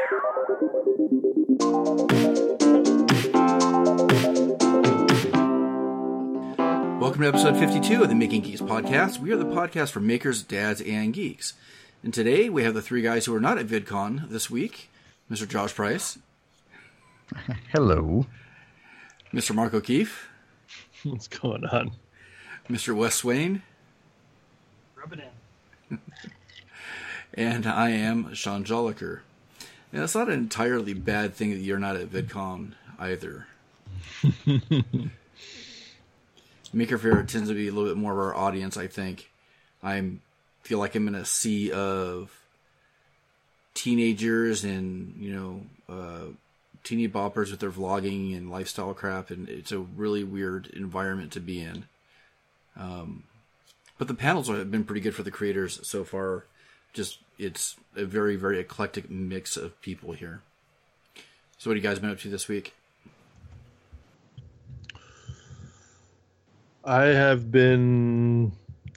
Welcome to episode 52 of the Making Geeks podcast. We are the podcast for makers, dads, and geeks. And today we have the three guys who are not at VidCon this week. Mr. Josh Price. Hello. Mr. Mark O'Keefe. What's going on? Mr. Wes Swain. Rub it in. And I am Sean Joliker. And it's not an entirely bad thing that you're not at VidCon either. Maker Faire tends to be a little bit more of our audience, I think. I feel like I'm in a sea of teenagers and, teeny boppers with their vlogging and lifestyle crap, and it's a really weird environment to be in. But the panels have been pretty good for the creators so far. Just, it's a very, very eclectic mix of people here. So what have you guys been up to this week? I have been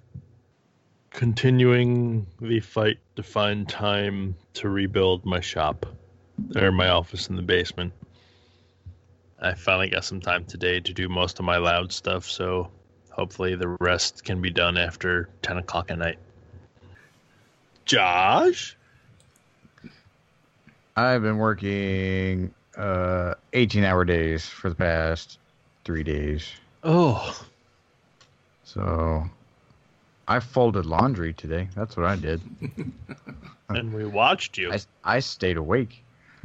continuing the fight to find time to rebuild my shop, or my office in the basement. I finally got some time today to do most of my loud stuff, so hopefully the rest can be done after 10 o'clock at night. Josh? I've been working 18-hour days for the past 3 days. Oh. So I folded laundry today. That's what I did. And we watched you. I stayed awake.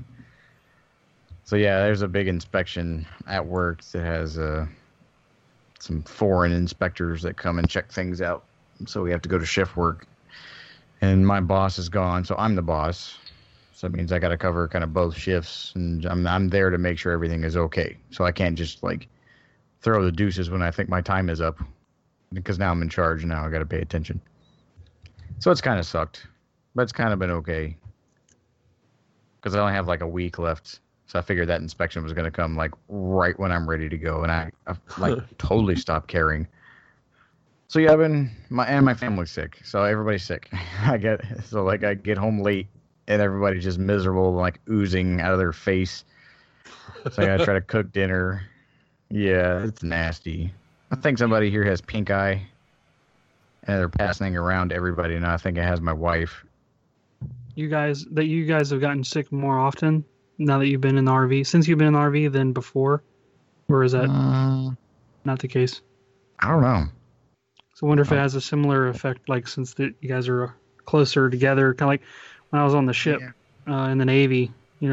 So yeah, there's a big inspection at work that has some foreign inspectors that come and check things out. So we have to go to shift work. And my boss is gone, so I'm the boss. So that means I got to cover kind of both shifts, and I'm there to make sure everything is okay. So I can't just throw the deuces when I think my time is up, because now I'm in charge and now I got to pay attention. So it's kind of sucked, but it's kind of been okay. Because I only have a week left. So I figured that inspection was going to come right when I'm ready to go, and I totally stopped caring. So yeah, my family's sick, so everybody's sick. I get home late and everybody's just miserable, oozing out of their face. So I gotta try to cook dinner. Yeah, it's nasty. I think somebody here has pink eye, and they're passing around to everybody. And I think it has my wife. You guys have gotten sick more often now that you've been in the RV, since you've been in the RV than before, or is that not the case? I don't know. So I wonder if it has a similar effect, since you guys are closer together, kind of like when I was on the ship in the Navy,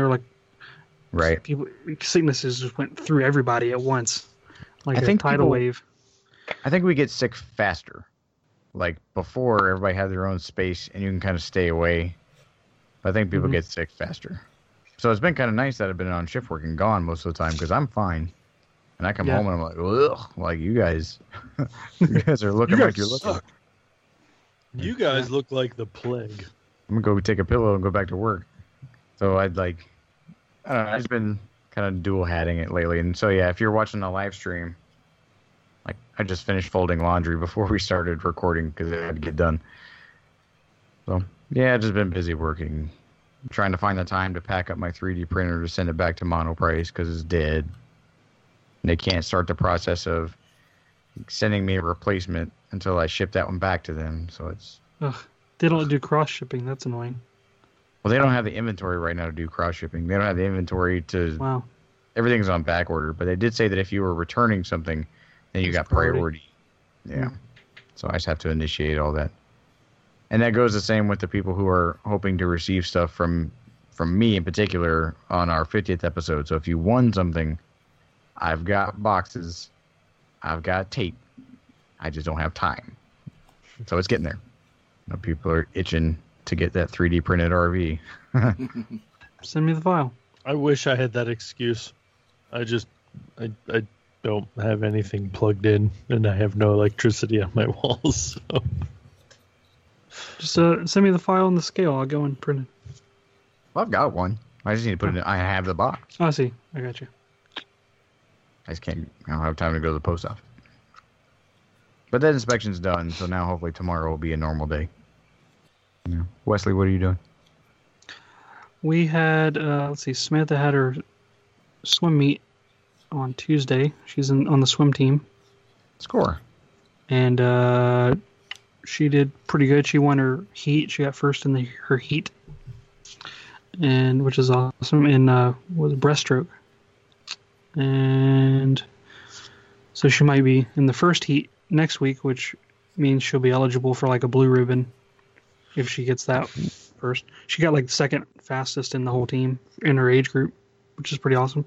right. People, sicknesses just went through everybody at once, I think tidal wave. I think we get sick faster. Before, everybody had their own space and you can kind of stay away. But I think people get sick faster. So it's been kind of nice that I've been on shift work and gone most of the time because I'm fine. And I come home and I'm ugh, you guys are looking like you're looking. You guys look like the plague. I'm going to go take a pillow and go back to work. So I don't know, I've just been kind of dual hatting it lately. And so, yeah, if you're watching the live stream, I just finished folding laundry before we started recording because it had to get done. So, yeah, I've just been busy working. Trying to find the time to pack up my 3D printer to send it back to Monoprice because it's dead. And they can't start the process of sending me a replacement until I ship that one back to them. So it's... Ugh, they don't do cross-shipping. That's annoying. Well, they don't have the inventory right now to do cross-shipping. They don't have the inventory to... Wow. Everything's on back order. But they did say that if you were returning something, then you got priority. Yeah. So I just have to initiate all that. And that goes the same with the people who are hoping to receive stuff from me in particular on our 50th episode. So if you won something... I've got boxes. I've got tape. I just don't have time. So it's getting there. People are itching to get that 3D printed RV. Send me the file. I wish I had that excuse. I don't have anything plugged in, and I have no electricity on my walls. So. Just send me the file and the scale. I'll go and print it. Well, I've got one. I just need to put it in. I have the box. I see. I got you. I don't have time to go to the post office. But that inspection's done, so now hopefully tomorrow will be a normal day. Yeah. Wesley, what are you doing? We had, let's see, Samantha had her swim meet on Tuesday. She's on the swim team. Score. And she did pretty good. She won her heat. She got first in her heat, and which is awesome. And was breaststroke. And so she might be in the first heat next week, which means she'll be eligible for like a blue ribbon if she gets that first. She got like the second fastest in the whole team in her age group, which is pretty awesome.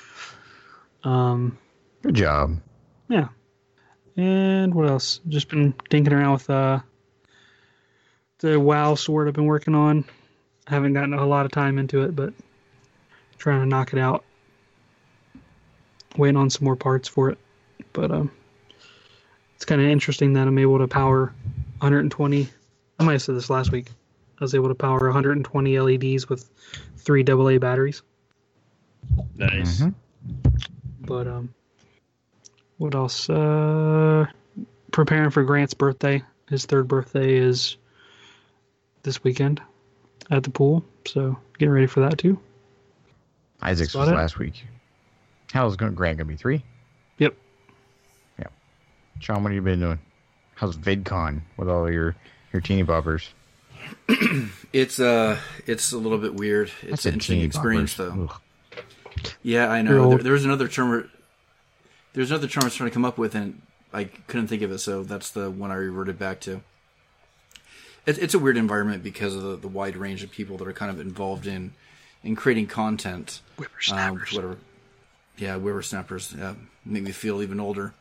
Good job. Yeah. And what else? Just been dinking around with the WoW sword I've been working on. I haven't gotten a lot of time into it, but trying to knock it out. Waiting on some more parts for it. But it's kind of interesting that I'm able to power 120. I might have said this last week. I was able to power 120 LEDs with 3 AA batteries. Nice. Mm-hmm. But what else? Preparing for Grant's birthday. His 3rd birthday is this weekend at the pool, so getting ready for that too. Isaac's was last week. How's Grant gonna be 3? Yep. Yeah. Sean, what have you been doing? How's VidCon with all your teeny boppers? It's a little bit weird. It's an interesting experience, though. Ugh. Yeah, I know. There was another term. There's another term I was trying to come up with, and I couldn't think of it, so that's the one I reverted back to. It's a weird environment because of the wide range of people that are kind of involved in creating content. Whippersnappers. Whatever. Yeah, whippersnappers. Make me feel even older.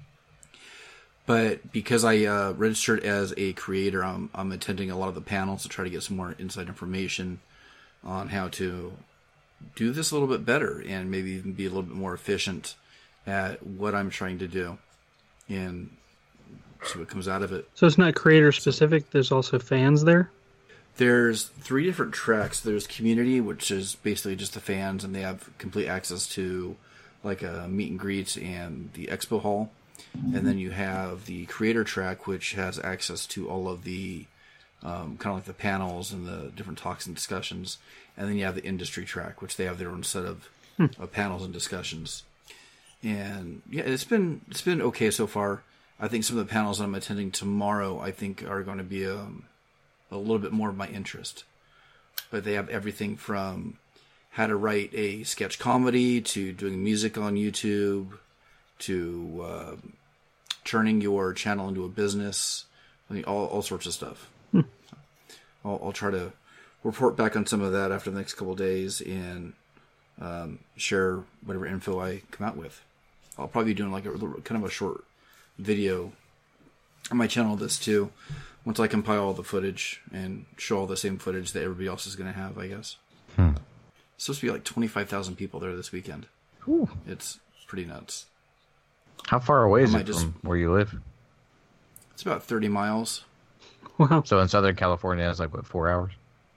But because I registered as a creator, I'm attending a lot of the panels to try to get some more inside information on how to do this a little bit better and maybe even be a little bit more efficient at what I'm trying to do and see what comes out of it. So it's not creator specific. There's also fans there. There's 3 different tracks. There's community, which is basically just the fans, and they have complete access to like a meet and greet and the expo hall. And then you have the creator track, which has access to all of the kind of like the panels and the different talks and discussions. And then you have the industry track, which they have their own set of panels and discussions. And yeah, it's been okay so far. I think some of the panels that I'm attending tomorrow, I think, are going to be a little bit more of my interest. But they have everything from how to write a sketch comedy to doing music on YouTube to turning your channel into a business. I mean, all sorts of stuff. I'll try to report back on some of that after the next couple of days and share whatever info I come out with. I'll probably be doing like kind of a short video on my channel of this too, once I compile all the footage and show all the same footage that everybody else is going to have, I guess. It's supposed to be like 25,000 people there this weekend. Ooh. It's pretty nuts. How far away is it from where you live? It's about 30 miles. Wow. So in Southern California, it's like, what, 4 hours?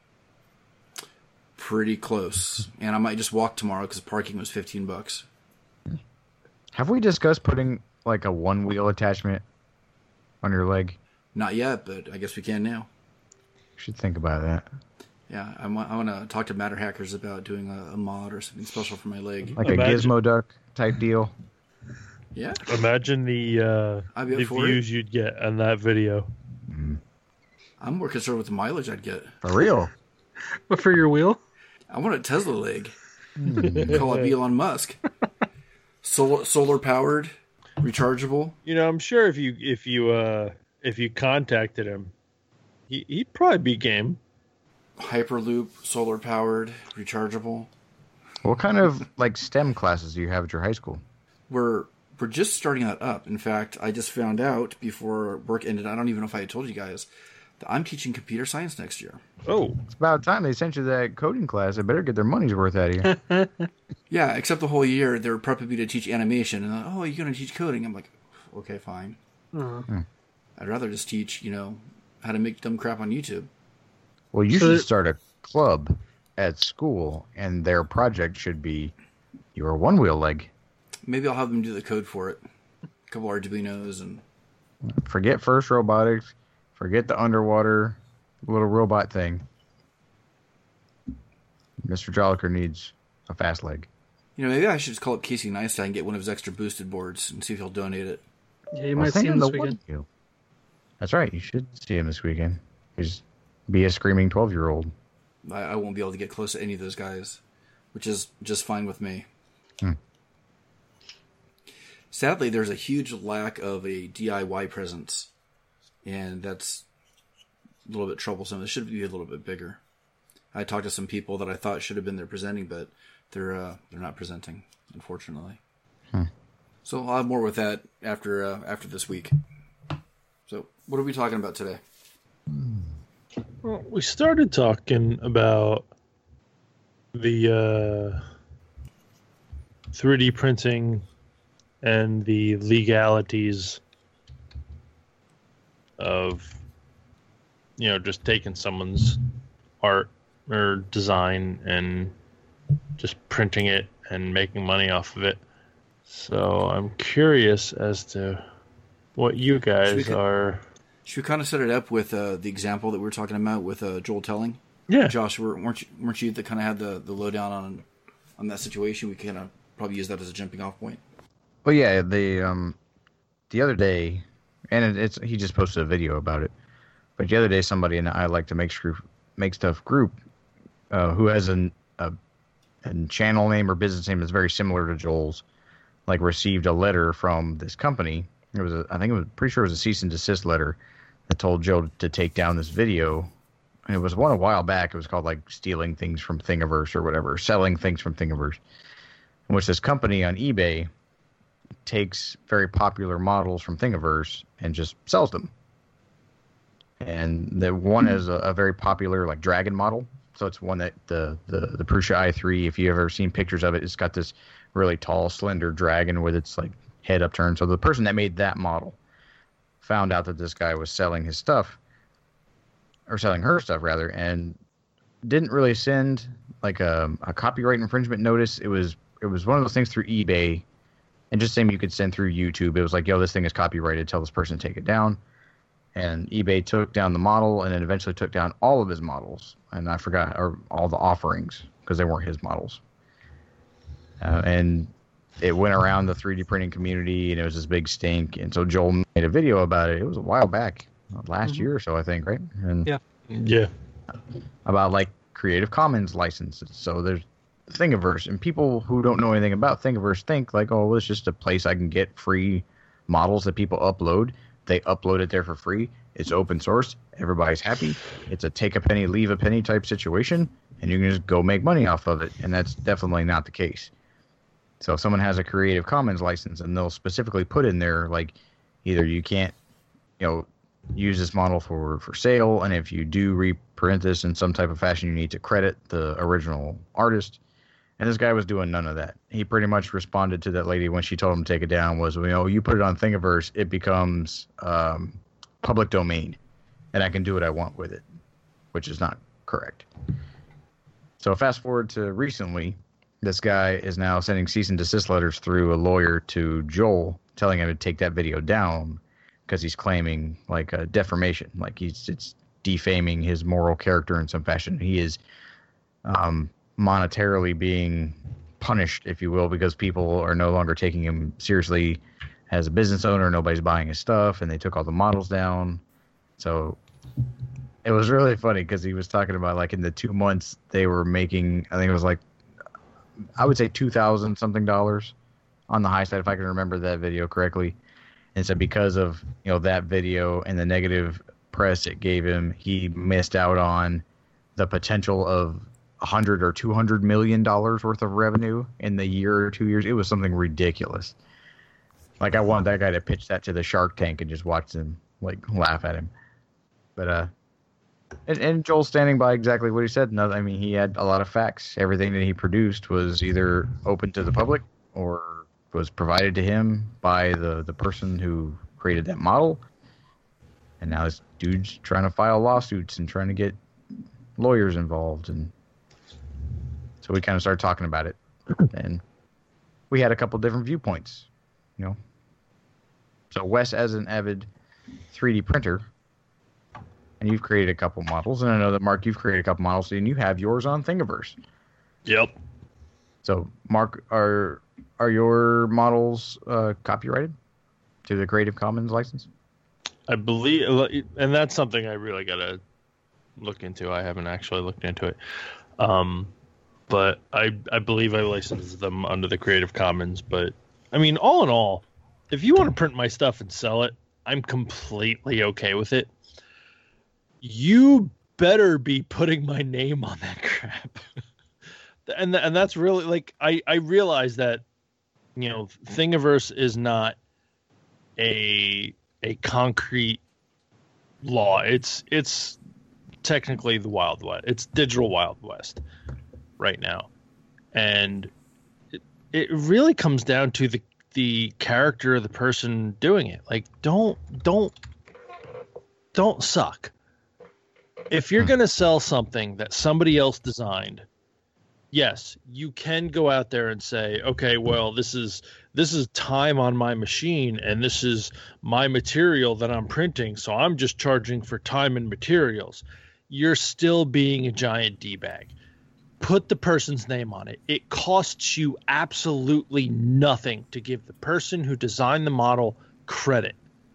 Pretty close. And I might just walk tomorrow because parking was $15. Have we discussed putting like a one-wheel attachment on your leg? Not yet, but I guess we can now. Should think about that. Yeah, I want to talk to Matter Hackers about doing a mod or something special for my leg. Like a Gizmo Duck type deal. Yeah. Imagine the views you'd get on that video. I'm more concerned with the mileage I'd get. For real? But for your wheel? I want a Tesla leg. Call it Elon Musk. Solar powered, rechargeable. You know, I'm sure if you contacted him, he'd probably be game. Hyperloop, solar powered, rechargeable. What kind of like STEM classes do you have at your high school? We're just starting that up. In fact, I just found out before work ended, I don't even know if I had told you guys, that I'm teaching computer science next year. Oh. It's about time they sent you that coding class. They better get their money's worth out of you. Yeah, except the whole year they were prepping me to teach animation. And oh, you're going to teach coding? I'm like, okay, fine. I'd rather just teach, how to make dumb crap on YouTube. Well, you should start a club at school, and their project should be your one-wheel leg. Maybe I'll have them do the code for it. A couple Arduinos and... Forget FIRST Robotics. Forget the underwater little robot thing. Mr. Jolliker needs a fast leg. Maybe I should just call up Casey Neistat and get one of his extra boosted boards and see if he'll donate it. Yeah, you might see him this weekend. That's right. You should see him this weekend. He's be a screaming 12-year-old. I won't be able to get close to any of those guys, which is just fine with me. Sadly, there's a huge lack of a DIY presence, and that's a little bit troublesome. It should be a little bit bigger. I talked to some people that I thought should have been there presenting, but they're not presenting, unfortunately. So I'll have more with that after this week. So what are we talking about today? Well, we started talking about the 3D printing and the legalities of, just taking someone's art or design and just printing it and making money off of it. So I'm curious as to what you guys are. Should we kind of set it up with the example that we were talking about with Joel Telling? Yeah. Josh, weren't you that kind of had the lowdown on that situation? We kind of probably use that as a jumping off point. Well, yeah, the other day, and he just posted a video about it. But the other day, somebody in the I Like to Make Stuff group, who has a channel name or business name that's very similar to Joel's, received a letter from this company. Pretty sure it was a cease and desist letter that told Joe to take down this video. And it was one a while back. It was called stealing things from Thingiverse or whatever, selling things from Thingiverse. In which this company on eBay takes very popular models from Thingiverse and just sells them. And the one is a very popular dragon model. So it's one that the Prusa i3, if you've ever seen pictures of it, it's got this really tall, slender dragon with its head upturned. So the person that made that model found out that this guy was selling his stuff, or selling her stuff rather, and didn't really send a copyright infringement notice. It was one of those things through eBay, and just same you could send through YouTube. It was yo, this thing is copyrighted. Tell this person to take it down. And eBay took down the model, and then eventually took down all of his models. And I forgot, or all the offerings, because they weren't his models. And it went around the 3D printing community, and it was this big stink. And so Joel made a video about it. It was a while back, last year or so, I think, right? And yeah. About Creative Commons licenses. So there's Thingiverse, and people who don't know anything about Thingiverse think it's just a place I can get free models that people upload. They upload it there for free. It's open source. Everybody's happy. It's a take a penny, leave a penny type situation, and you can just go make money off of it. And that's definitely not the case. So if someone has a Creative Commons license, and they'll specifically put in there either you can't, use this model for sale, and if you do reprint this in some type of fashion, you need to credit the original artist. And this guy was doing none of that. He pretty much responded to that lady when she told him to take it down was, you put it on Thingiverse, it becomes public domain, and I can do what I want with it, which is not correct. So fast forward to recently, this guy is now sending cease and desist letters through a lawyer to Joel, telling him to take that video down because he's claiming a defamation, it's defaming his moral character in some fashion. He is monetarily being punished, if you will, because people are no longer taking him seriously as a business owner. Nobody's buying his stuff, and they took all the models down. So it was really funny because he was talking about in the 2 months they were making, I think it was I would say $2,000 something on the high side, if I can remember that video correctly. And so because of that video and the negative press it gave him, he missed out on the potential of $100 or $200 million worth of revenue in the year or 2 years. It was something ridiculous. I wanted that guy to pitch that to the Shark Tank and just watch them laugh at him. But and Joel's standing by exactly what he said. No, I mean, he had a lot of facts. Everything that he produced was either open to the public or was provided to him by the person who created that model. And now this dude's trying to file lawsuits and trying to get lawyers involved. And so we kind of started talking about it. And we had a couple different viewpoints, So Wes, as an avid 3D printer, and you've created a couple models, and I know that, Mark, you've created a couple models, and you have yours on Thingiverse. Yep. So, Mark, are your models copyrighted to the Creative Commons license? I believe, and that's something I really gotta look into. I haven't actually looked into it, but I believe I licensed them under the Creative Commons. But I mean, all in all, if you want to print my stuff and sell it, I'm completely okay with it. You better be putting my name on that crap. And that's really, like, I realize that, you know, Thingiverse is not a concrete law. It's technically the Wild West. It's digital Wild West right now. And it really comes down to the character of the person doing it. Like, don't suck. If you're going to sell something that somebody else designed, yes, you can go out there and say, okay, well, this is time on my machine, and this is my material that I'm printing, so I'm just charging for time and materials. You're still being a giant D-bag. Put the person's name on it. It costs you absolutely nothing to give the person who designed the model credit.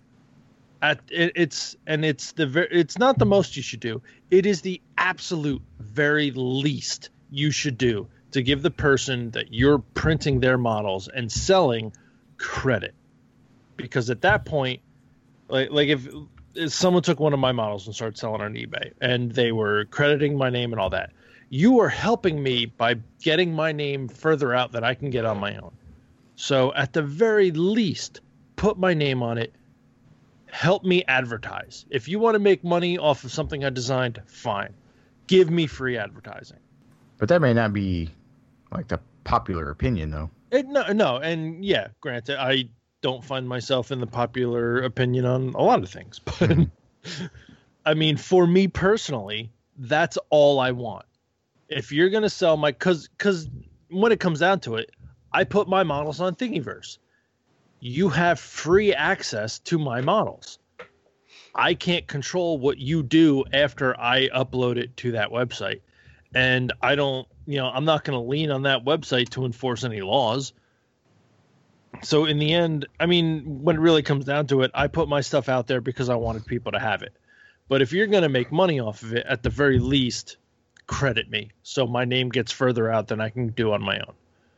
It's not the most you should do. It is the absolute very least you should do to give the person that you're printing their models and selling credit. Because at that point, like if someone took one of my models and started selling on eBay and they were crediting my name and all that, you are helping me by getting my name further out that I can get on my own. So at the very least, put my name on it. Help me advertise. If you want to make money off of something I designed, fine. Give me free advertising. But that may not be like the popular opinion, though. No, and yeah, granted, I don't find myself in the popular opinion on a lot of things, but I mean, for me personally, that's all I want. If you're gonna sell my, because when it comes down to it, I put my models on Thingiverse. You have free access to my models. I can't control what you do after I upload it to that website. And I don't, I'm not going to lean on that website to enforce any laws. So in the end, I mean, when it really comes down to it, I put my stuff out there because I wanted people to have it. But if you're going to make money off of it, at the very least, credit me. So my name gets further out than I can do on my own.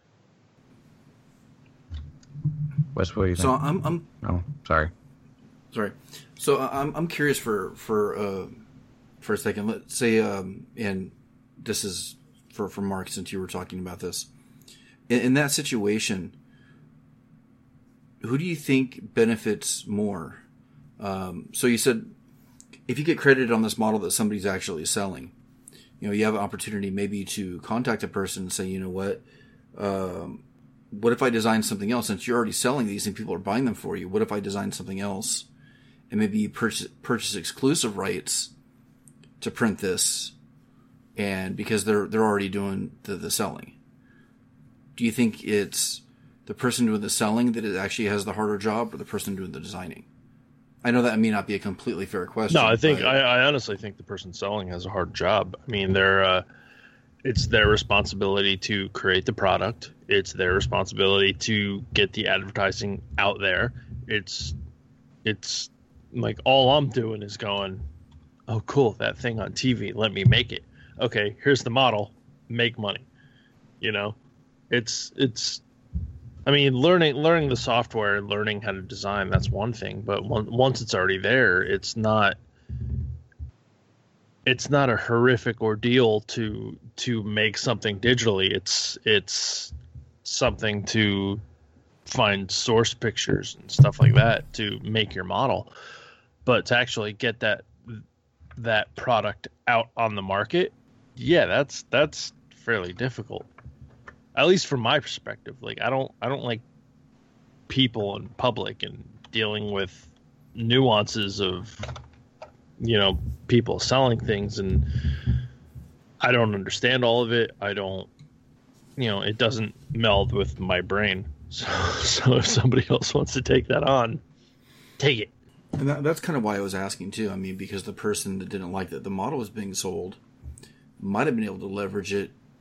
Wes, what do you think? So I'm Oh, sorry. So I'm curious for a second. Let's say, and this is for Mark, since you were talking about this. In that situation, who do you think benefits more? So you said if you get credited on this model that somebody's actually selling, you have an opportunity maybe to contact a person and say, you know what if I design something else? Since you're already selling these and people are buying them for you, what if I design something else and maybe you purchase exclusive rights to print this, and because they're already doing the selling? Do you think it's the person doing the selling that it actually has the harder job, or the person doing the designing? I know that may not be a completely fair question. No, I honestly think the person selling has a hard job. I mean, it's their responsibility to create the product. It's their responsibility to get the advertising out there. It's like all I'm doing is going, oh, cool, that thing on TV, let me make it. Okay, here's the model, make money. It's I mean, learning the software and learning how to design, that's one thing, but once it's already there, it's not a horrific ordeal to make something digitally. It's something to find source pictures and stuff like that to make your model. But to actually get that product out on the market, yeah, that's fairly difficult. At least from my perspective. Like I don't like people in public and dealing with nuances of people selling things, and I don't understand all of it. I don't, it doesn't meld with my brain. So if somebody else wants to take that on, take it. And that's kind of why I was asking too. I mean, because the person that didn't like that the model was being sold might have been able to leverage it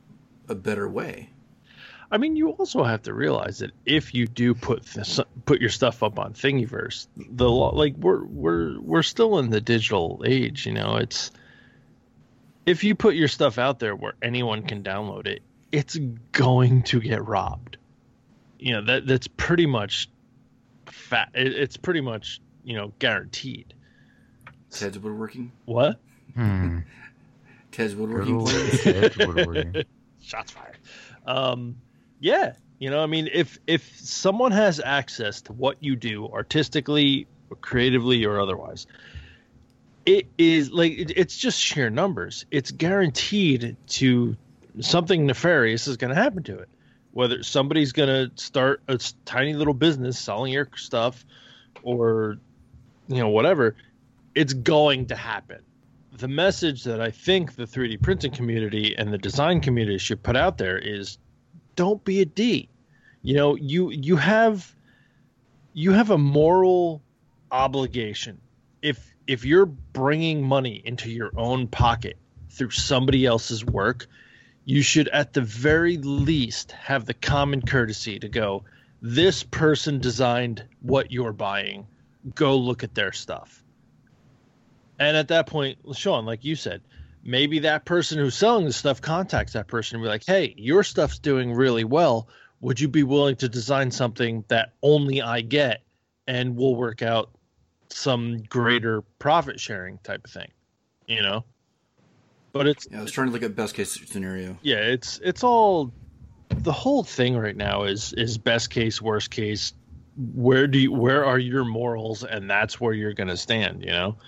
a better way. I mean, you also have to realize that if you do put your stuff up on Thingiverse, we're still in the digital age. You know, it's if you put your stuff out there where anyone can download it, it's going to get robbed. You know, that's pretty much it's pretty much, you know, guaranteed. Ted's woodworking. What? Ted's woodworking. Ted's woodworking. Shots fired. Yeah, you know, I mean, if someone has access to what you do artistically, or creatively, or otherwise, it is like it's just sheer numbers. It's guaranteed to something nefarious is going to happen to it. Whether somebody's going to start a tiny little business selling your stuff, or you know, whatever, it's going to happen. The message that I think the 3D printing community and the design community should put out there is, don't be a D. You know, you have a moral obligation. If you're bringing money into your own pocket through somebody else's work, you should at the very least have the common courtesy to go, this person designed what you're buying. Go look at their stuff. And at that point, Sean, like you said, maybe that person who's selling the stuff contacts that person and be like, hey, your stuff's doing really well. Would you be willing to design something that only I get, and we'll work out some greater profit sharing type of thing, you know? But I was trying to look at best case scenario. Yeah, it's all, the whole thing right now is best case, worst case. Where are your morals? And that's where you're going to stand, you know?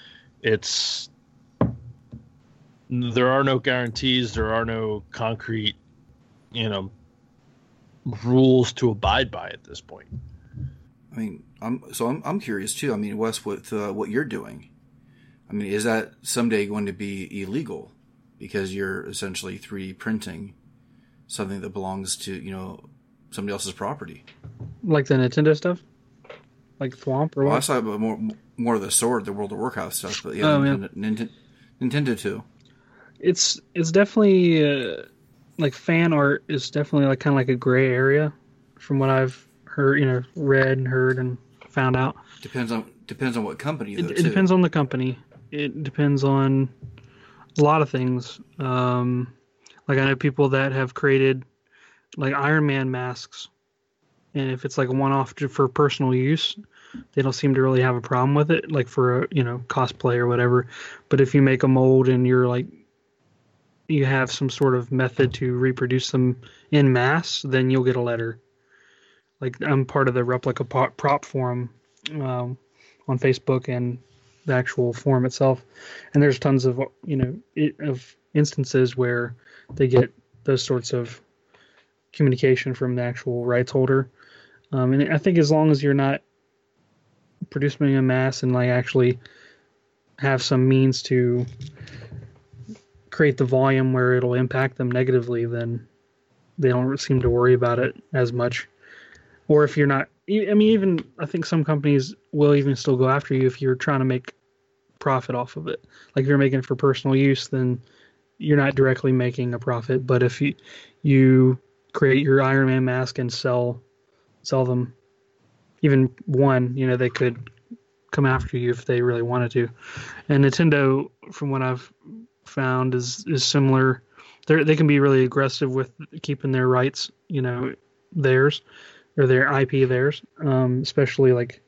There are no guarantees. There are no concrete, you know, rules to abide by at this point. I mean, I'm curious too. I mean, Wes, with what you're doing, I mean, is that someday going to be illegal because you're essentially 3D printing something that belongs to, you know, somebody else's property? Like the Nintendo stuff, like Thwomp or what? Well, I saw more of the Sword, the World of Warcraft stuff, but yeah, Nintendo too. It's definitely like fan art is definitely like kind of like a gray area, from what I've heard, you know, read and heard and found out. Depends on what company. Though, it depends on the company. It depends on a lot of things. Like I know people that have created like Iron Man masks, and if it's like a one-off for personal use, they don't seem to really have a problem with it, like for a, you know, cosplay or whatever. But if you make a mold and you're like, you have some sort of method to reproduce them in mass, then you'll get a letter. Like I'm part of the replica prop forum on Facebook and the actual forum itself, and there's tons of, you know, of instances where they get those sorts of communication from the actual rights holder. And I think as long as you're not producing a mass and like actually have some means to create the volume where it'll impact them negatively, then they don't seem to worry about it as much. Or if you're not, I mean, even I think some companies will even still go after you if you're trying to make profit off of it. Like if you're making it for personal use, then you're not directly making a profit. But if you create your Iron Man mask and sell them, even one, you know, they could come after you if they really wanted to. And Nintendo, from what I've found, is similar. They can be really aggressive with keeping their rights, you know, theirs, or their IP theirs. Especially like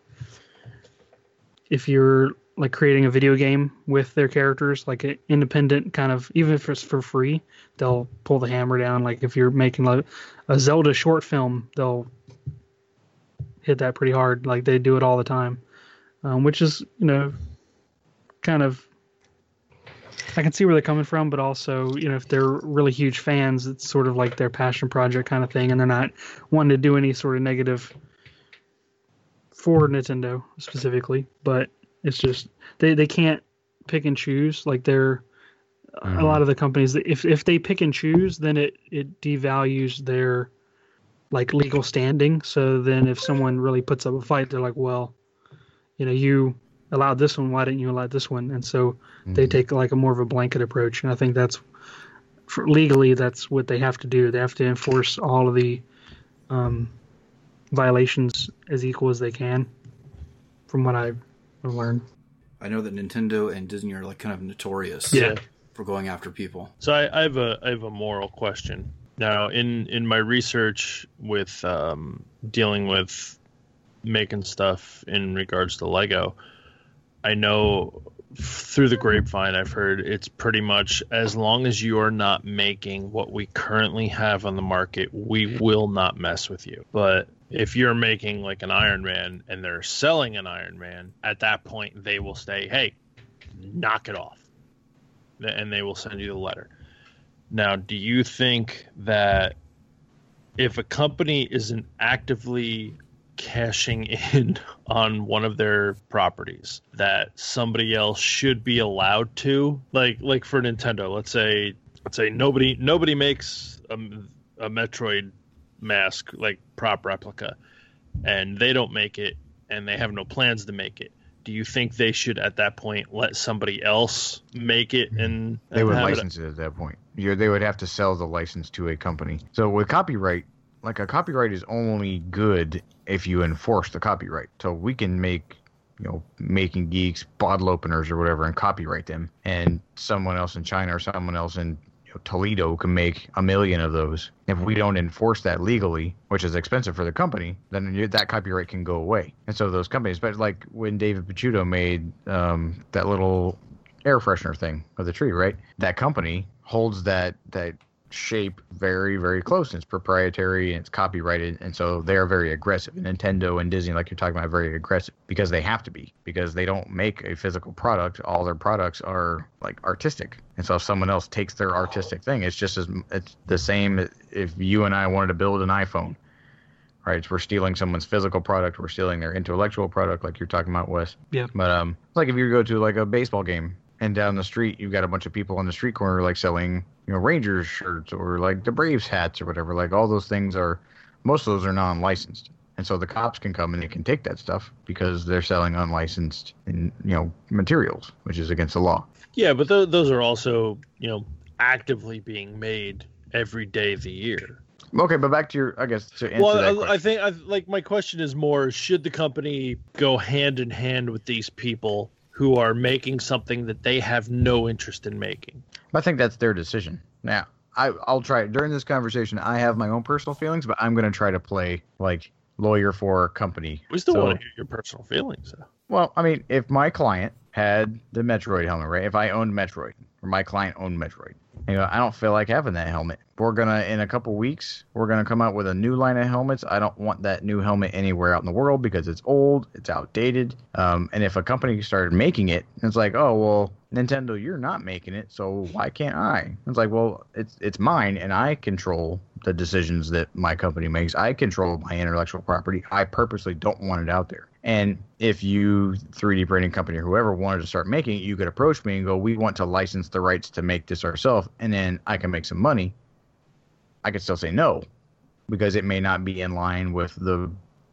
if you're like creating a video game with their characters, like an independent kind of, even if it's for free, they'll pull the hammer down. Like if you're making like a Zelda short film, they'll hit that pretty hard. Like they do it all the time, which is, you know, kind of, I can see where they're coming from, but also, you know, if they're really huge fans, it's sort of like their passion project kind of thing, and they're not wanting to do any sort of negative for Nintendo specifically, but it's just they can't pick and choose. Like they're a lot of the companies, if they pick and choose, then it devalues their like legal standing. So then if someone really puts up a fight, they're like, well, you know, you allowed this one, why didn't you allow this one? And so they take like a more of a blanket approach. And I think that's legally, that's what they have to do. They have to enforce all of the violations as equal as they can, from what I've learned. I know that Nintendo and Disney are like kind of notorious Yeah. for going after people. So I have a moral question. Now, in my research with dealing with making stuff in regards to Lego, I know through the grapevine I've heard it's pretty much as long as you are not making what we currently have on the market, we will not mess with you. But if you're making like an Iron Man and they're selling an Iron Man, at that point they will say, hey, knock it off. And they will send you the letter. Now, do you think that if a company isn't actively cashing in on one of their properties, that somebody else should be allowed to, like for Nintendo, let's say nobody makes a Metroid mask, like prop replica, and they don't make it, and they have no plans to make it. Do you think they should, at that point, let somebody else make it and They would have license it at that point. They would have to sell the license to a company. So with copyright, like a copyright is only good if you enforce the copyright. So we can make, Making Geeks bottle openers or whatever and copyright them, and someone else in China or someone else in Toledo can make 1 million of those. If we don't enforce that legally, which is expensive for the company, then that copyright can go away. And so those companies, but like when David Picciuto made that little air freshener thing of the tree, right? That company holds that shape very, very close. And it's proprietary and it's copyrighted, and so they're very aggressive. And Nintendo and Disney, like you're talking about, are very aggressive because they have to be, because they don't make a physical product. All their products are like artistic, and so if someone else takes their artistic thing, it's the same if you and I wanted to build an iPhone, right? We're stealing someone's physical product, we're stealing their intellectual product, like you're talking about, Wes. Yeah. But it's like if you go to like a baseball game and down the street you've got a bunch of people on the street corner like selling Rangers shirts or like the Braves hats or whatever. Like all those things most of those are non-licensed, and so the cops can come and they can take that stuff because they're selling unlicensed materials, which is against the law. Yeah, but those are also actively being made every day of the year. Okay, but back to your, I guess, to answer that question. I think my question is more: should the company go hand in hand with these people who are making something that they have no interest in making? I think that's their decision. Now, I'll try it. During this conversation, I have my own personal feelings, but I'm going to try to play like lawyer for a company. We still want to hear your personal feelings, though. Well, I mean, if my client had the Metroid helmet, right? If I owned Metroid, or my client owned Metroid, I don't feel like having that helmet. In a couple weeks, we're going to come out with a new line of helmets. I don't want that new helmet anywhere out in the world because it's old, it's outdated. And if a company started making it, it's like, oh, well, Nintendo, you're not making it, so why can't I? It's like, well, it's mine, and I control the decisions that my company makes. I control my intellectual property. I purposely don't want it out there. And if you, 3D printing company or whoever, wanted to start making it, you could approach me and go, we want to license the rights to make this ourselves, and then I can make some money. I could still say no, because it may not be in line with the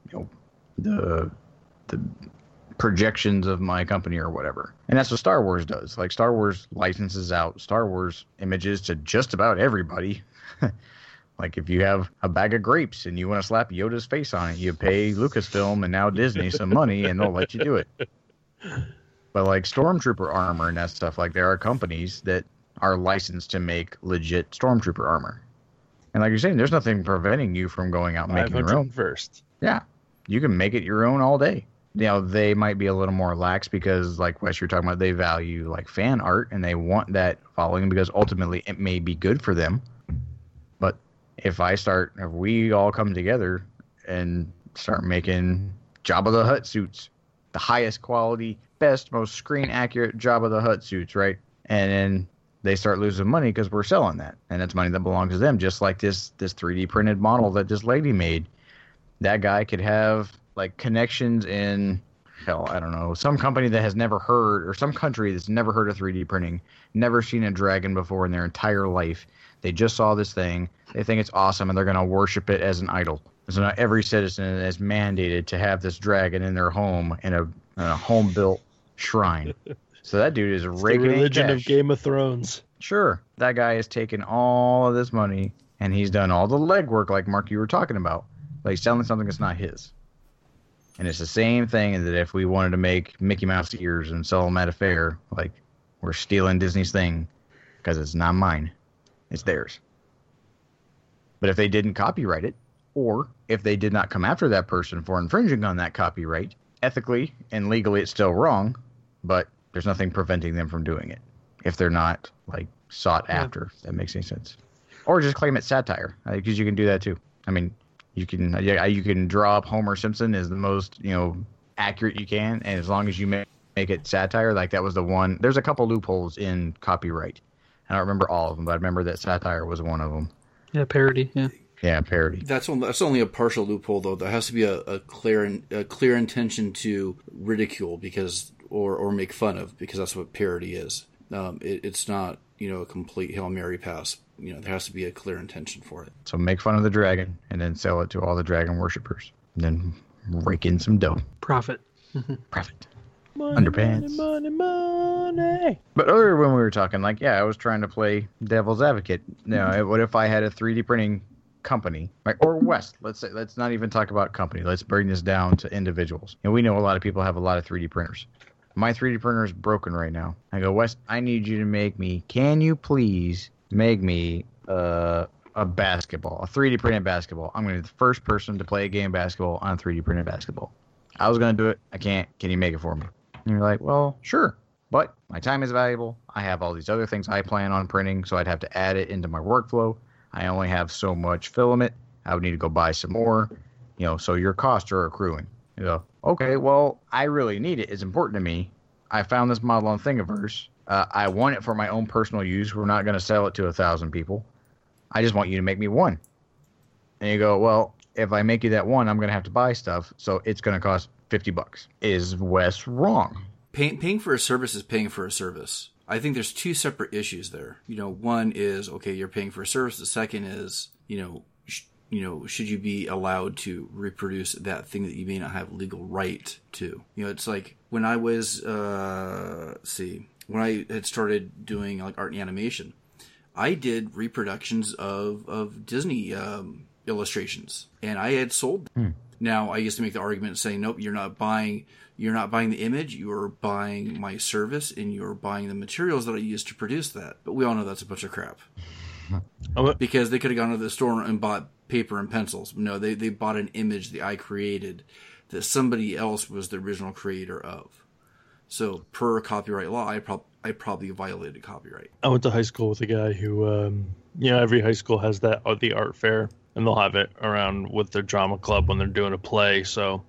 projections of my company or whatever. And that's what Star Wars does. Like, Star Wars licenses out Star Wars images to just about everybody. Like, if you have a bag of grapes and you want to slap Yoda's face on it, you pay Lucasfilm and now Disney some money and they'll let you do it. But like Stormtrooper armor and that stuff, like, there are companies that are licensed to make legit Stormtrooper armor. And like you're saying, there's nothing preventing you from going out and making your own. First. Yeah. You can make it your own all day. They might be a little more lax because, like Wes, you're talking about, they value like fan art and they want that following because ultimately it may be good for them. But if we all come together and start making Jabba the Hutt suits, the highest quality, best, most screen accurate Jabba the Hutt suits, right? And then they start losing money because we're selling that, and it's money that belongs to them. Just like this 3D printed model that this lady made, that guy could have like connections in, hell, I don't know, some company that has never heard, or some country that's never heard of 3D printing, never seen a dragon before in their entire life. They just saw this thing, they think it's awesome, and they're going to worship it as an idol. So now every citizen is mandated to have this dragon in their home in a home built shrine. So that dude is raking the religion cash. of Game of Thrones. Sure, that guy has taken all of this money and he's done all the legwork, like Mark, you were talking about. But he's selling something that's not his. And it's the same thing that if we wanted to make Mickey Mouse ears and sell them at a fair, like we're stealing Disney's thing because it's not mine, it's theirs. But if they didn't copyright it, or if they did not come after that person for infringing on that copyright, ethically and legally it's still wrong, but there's nothing preventing them from doing it if they're not like sought after. If that makes any sense. Or just claim it's satire, because you can do that too. I mean, you can draw up Homer Simpson as the most accurate you can, and as long as you make it satire, like that was the one. There's a couple loopholes in copyright. I don't remember all of them, but I remember that satire was one of them. Yeah, parody. Yeah, parody. That's only a partial loophole, though. There has to be a clear intention to ridicule because or make fun of, because that's what parody is. It's not a complete Hail Mary pass. There has to be a clear intention for it. So make fun of the dragon and then sell it to all the dragon worshippers, and then rake in some dough. Profit. Profit. Money, Underpants. money. But earlier when we were talking, I was trying to play devil's advocate. What if I had a 3D printing company, or West? Let's not even talk about company. Let's bring this down to individuals. And we know a lot of people have a lot of 3D printers. My 3D printer is broken right now. I go, West, I need you to can you please make me a basketball, a 3D printed basketball? I'm going to be the first person to play a game of basketball on a 3D printed basketball. I was going to do it. I can't. Can you make it for me? And you're like, well, sure. But my time is valuable. I have all these other things I plan on printing, so I'd have to add it into my workflow. I only have so much filament. I would need to go buy some more. So your costs are accruing. You go, okay, well, I really need it. It's important to me. I found this model on Thingiverse. I want it for my own personal use. We're not going to sell it to 1,000 people. I just want you to make me one. And you go, well, if I make you that one, I'm going to have to buy stuff, so it's going to cost $50. Is Wes wrong? Paying for a service is paying for a service. I think there's two separate issues there. One is, okay, you're paying for a service. The second is, should you be allowed to reproduce that thing that you may not have legal right to? It's like when I was, when I had started doing like art and animation, I did reproductions of Disney illustrations, and I had sold them. Now I used to make the argument saying, nope, you're not buying the image, you're buying my service, and you're buying the materials that I used to produce that. But we all know that's a bunch of crap. Because they could have gone to the store and bought paper and pencils. No, they bought an image that I created that somebody else was the original creator of. So per copyright law, I probably violated copyright. I went to high school with a guy who, every high school has the art fair, and they'll have it around with their drama club when they're doing a play. So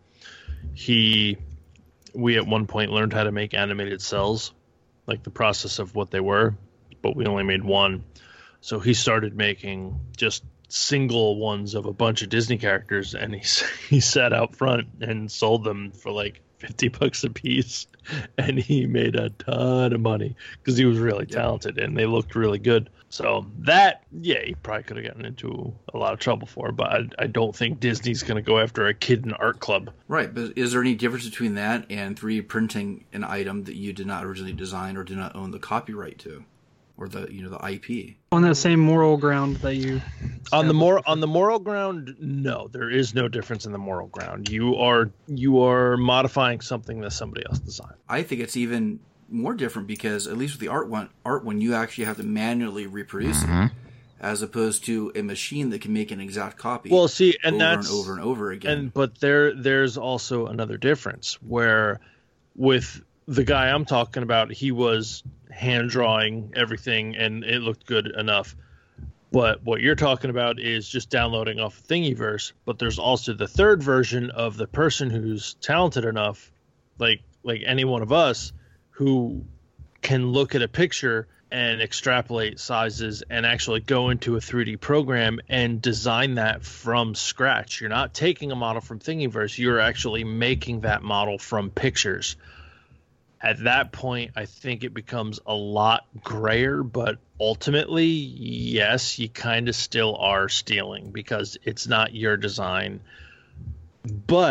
we at one point learned how to make animated cells, like the process of what they were, but we only made one. So he started making just single ones of a bunch of Disney characters, and he sat out front and sold them for like $50 a piece, and he made a ton of money because he was really talented and they looked really good. So that, he probably could have gotten into a lot of trouble for, but I don't think Disney's going to go after a kid in art club. Right, but is there any difference between that and 3D printing an item that you did not originally design or did not own the copyright to, or the IP? On that same moral ground that you on the moral ground, no, there is no difference in the moral ground. You are modifying something that somebody else designed. I think it's even more different because at least with the art one, you actually have to manually reproduce it, as opposed to a machine that can make an exact copy. Well, see, and over that's and over and over again. But there's also another difference where with the guy I'm talking about, he was hand drawing everything and it looked good enough. But what you're talking about is just downloading off Thingiverse. But there's also the third version of the person who's talented enough, like any one of us, who can look at a picture and extrapolate sizes and actually go into a 3D program and design that from scratch. You're not taking a model from Thingiverse. You're actually making that model from pictures. At that point, I think it becomes a lot grayer, but ultimately, yes, you kind of still are stealing because it's not your design. But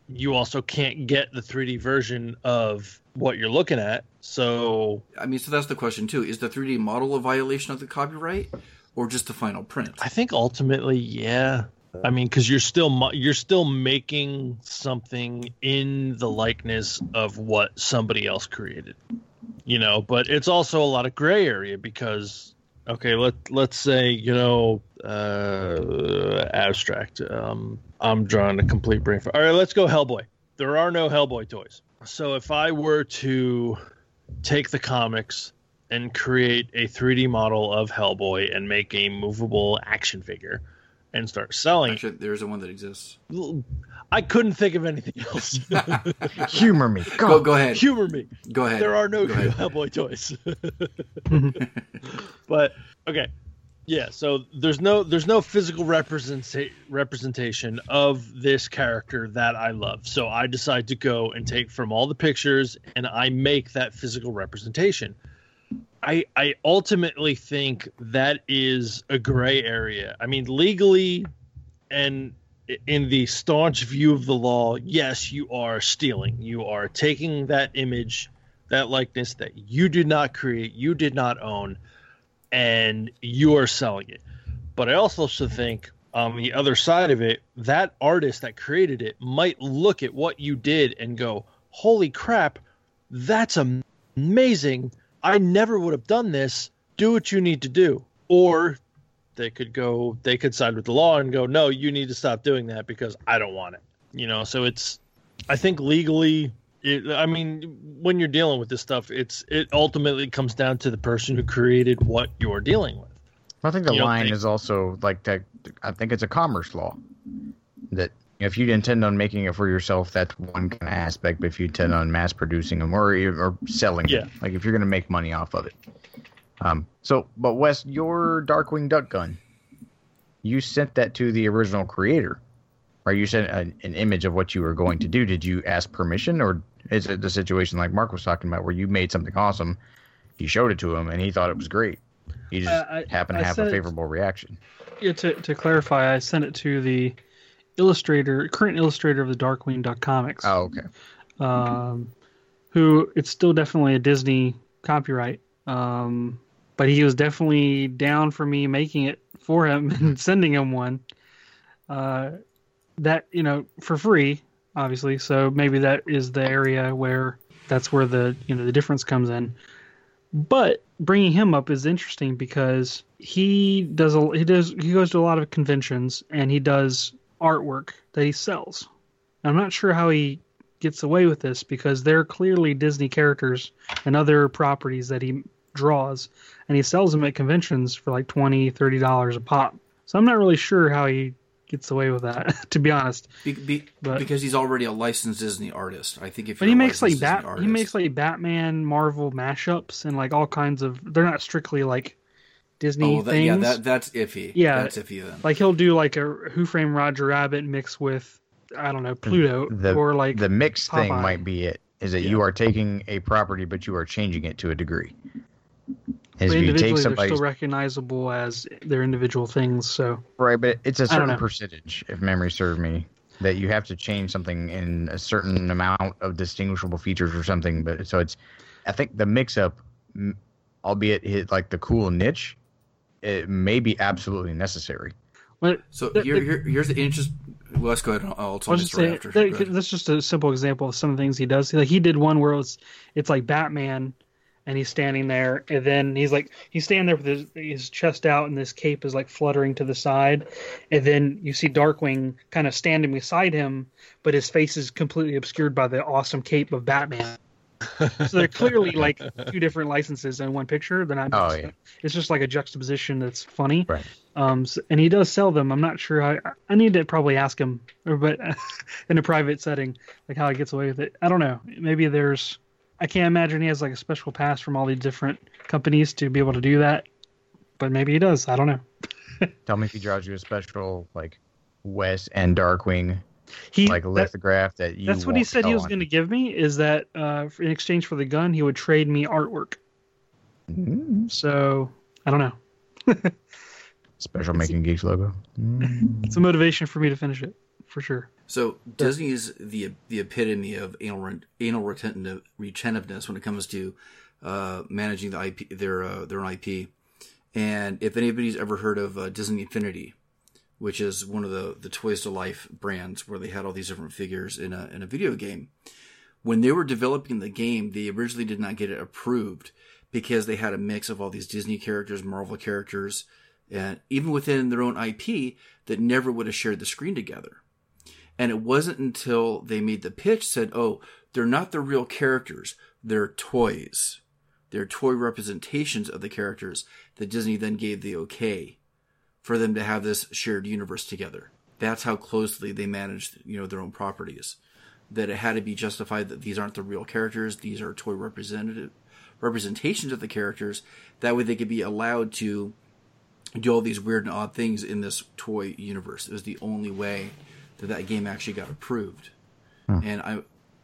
you also can't get the 3D version of what you're looking at. So I mean, so that's the question too. Is the 3D model a violation of the copyright, or just the final print? I think ultimately, yeah. I mean, because you're still making something in the likeness of what somebody else created, you know. But it's also a lot of gray area because, okay, let's say, you know, abstract. I'm drawing a complete brain. All right, let's go Hellboy. There are no Hellboy toys. So if I were to take the comics and create a 3D model of Hellboy and make a movable action figure and start selling. Actually, there's a one that exists. I couldn't think of anything else. Humor me. Go ahead. Humor me. Go ahead. There are no Go ahead. Hellboy toys. But okay. Yeah, so there's no physical representation of this character that I love. So I decide to go and take from all the pictures and I make that physical representation. I ultimately think that is a gray area. I mean, legally and in the staunch view of the law, yes, you are stealing. You are taking that image, that likeness that you did not create, you did not own, and you are selling it. But I also think on the other side of it, that artist that created it might look at what you did and go, holy crap, that's amazing. I never would have done this. Do what you need to do. Or they could side with the law and go, no, you need to stop doing that because I don't want it. You know, so I think legally, when you're dealing with this stuff, it ultimately comes down to the person who created what you're dealing with. I think the line is also like that. I think it's a commerce law that if you intend on making it for yourself, that's one kind of aspect. But if you intend on mass producing them or selling them, like if you're going to make money off of it. But Wes, your Darkwing Duck gun, you sent that to the original creator, or you sent an image of what you were going to do. Did you ask permission, or is it the situation like Mark was talking about where you made something awesome, you showed it to him, and he thought it was great? He just happened to have a favorable reaction. Yeah, to clarify, I sent it to the current illustrator of the Darkwing Duck comics. Oh, okay. Who, it's still definitely a Disney copyright. But he was definitely down for me making it for him and sending him one. That, you know, for free, obviously. So maybe that is the area where that's where the difference comes in. But bringing him up is interesting because he goes to a lot of conventions and he does artwork that he sells. I'm not sure how he gets away with this because they're clearly Disney characters and other properties that he draws, and he sells them at conventions for like $20-$30 a pop. So I'm not really sure how he gets away with that, to be honest. Because he's already a licensed Disney artist. I think he makes like Batman, Marvel mashups and like all kinds of. They're not strictly like Disney things. Yeah, that's iffy. Yeah, that's iffy then. Like he'll do like a Who Framed Roger Rabbit mixed with, I don't know, Pluto or like the mixed Popeye. thing might be it. Is that you are taking a property but you are changing it to a degree. But individually, they're still recognizable as their individual things. So right, but it's a certain percentage, if memory serves me, that you have to change something in a certain amount of distinguishable features or something. But so I think the mix-up, albeit hit like the cool niche, it may be absolutely necessary. So here's the interest. Well, let's go ahead. I'll tell this right after. That's just a simple example of some of the things he does. Like he did one where it's like Batman. And he's standing there, and then he's standing there with his chest out, and this cape is like fluttering to the side. And then you see Darkwing kind of standing beside him, but his face is completely obscured by the awesome cape of Batman. So they're clearly like two different licenses in one picture. They're not. Oh, yeah. It's just like a juxtaposition that's funny. Right. And he does sell them. I'm not sure. I need to probably ask him, but in a private setting, like how he gets away with it. I don't know. Maybe there's. I can't imagine he has like a special pass from all these different companies to be able to do that, but maybe he does. I don't know. Tell me if he draws you a special like Wes and Darkwing lithograph that you. That's what he said he was going to give me. Is that in exchange for the gun, he would trade me artwork. Mm. So I don't know. Special Making Geeks logo. It's a motivation for me to finish it. for sure. So Disney is the epitome of anal retentiveness when it comes to managing the IP, their own IP. And if anybody's ever heard of Disney Infinity, which is one of the Toys to Life brands where they had all these different figures in a video game, when they were developing the game, they originally did not get it approved because they had a mix of all these Disney characters, Marvel characters, and even within their own IP that never would have shared the screen together. And it wasn't until they made the pitch, said, oh, they're not the real characters, they're toys. They're toy representations of the characters, that Disney then gave the okay for them to have this shared universe together. That's how closely they managed, their own properties. That it had to be justified that these aren't the real characters, these are toy representations of the characters. That way they could be allowed to do all these weird and odd things in this toy universe. It was the only way that game actually got approved. And I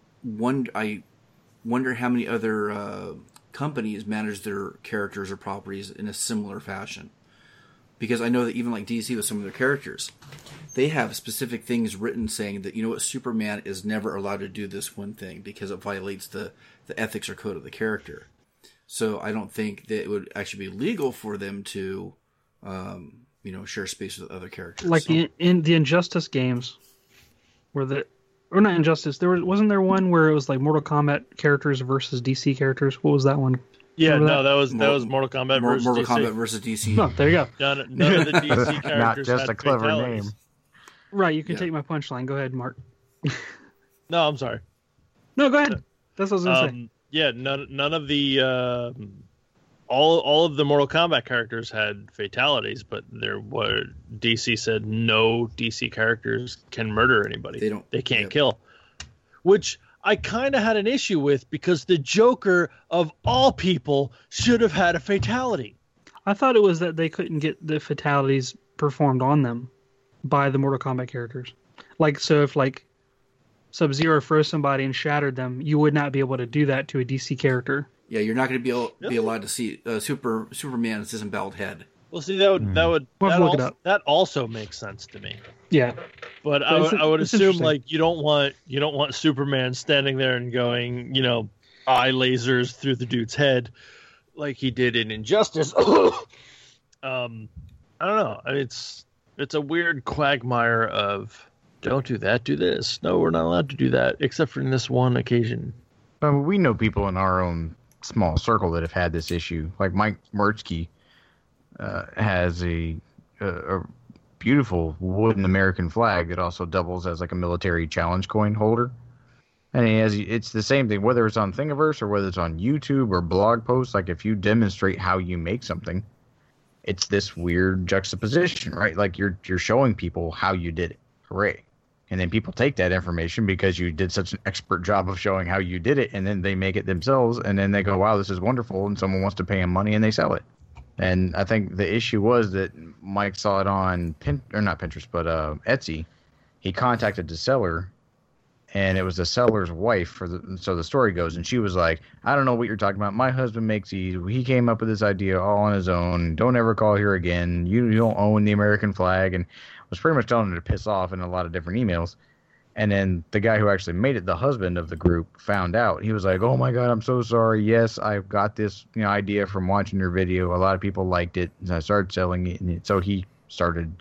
wonder how many other companies manage their characters or properties in a similar fashion. Because I know that even like DC with some of their characters, they have specific things written saying that, Superman is never allowed to do this one thing because it violates the ethics or code of the character. So I don't think that it would actually be legal for them to, share space with other characters. Like in the Injustice games, or not Injustice, wasn't there one where it was like Mortal Kombat characters versus DC characters? What was that one? Yeah, that was Mortal Kombat versus Mortal DC. Kombat versus DC. Oh, there you go. None of the DC characters Not just had a clever fatalities. name. Right, you can take my punchline. Go ahead, Mark. No, I'm sorry. No, go ahead. That's what I was going to say. Yeah, none of the all of the Mortal Kombat characters had fatalities, but DC said no DC characters can murder anybody. They can't kill. Which I kind of had an issue with because the Joker of all people should have had a fatality. I thought it was that they couldn't get the fatalities performed on them by the Mortal Kombat characters. So if Sub-Zero froze somebody and shattered them, you would not be able to do that to a DC character. Yeah, you're not going to be allowed to see Superman's disemboweled head. Well, see, that also makes sense to me. Yeah, but I would assume you don't want Superman standing there and going, eye lasers through the dude's head like he did in Injustice. I don't know. I mean, it's a weird quagmire of don't do that, do this. No, we're not allowed to do that except for in this one occasion. We know people in our own small circle that have had this issue. Like Mike Mertzke has a beautiful wooden American flag that also doubles as like a military challenge coin holder. And it's the same thing, whether it's on Thingiverse or whether it's on YouTube or blog posts. Like if you demonstrate how you make something, it's this weird juxtaposition, right? Like you're showing people how you did it. Hooray. And then people take that information because you did such an expert job of showing how you did it, and then they make it themselves, and then they go, wow, this is wonderful, and someone wants to pay them money, and they sell it. And I think the issue was that Mike saw it on Etsy. He contacted the seller, and it was the seller's wife. So the story goes, and she was like, I don't know what you're talking about. My husband makes these. He came up with this idea all on his own. Don't ever call here again. You don't own the American flag. And was pretty much telling her to piss off in a lot of different emails. And then the guy who actually made it, the husband of the group, found out. He was like, oh my God, I'm so sorry. Yes, I've got this idea from watching your video. A lot of people liked it. And I started selling it. And so he started,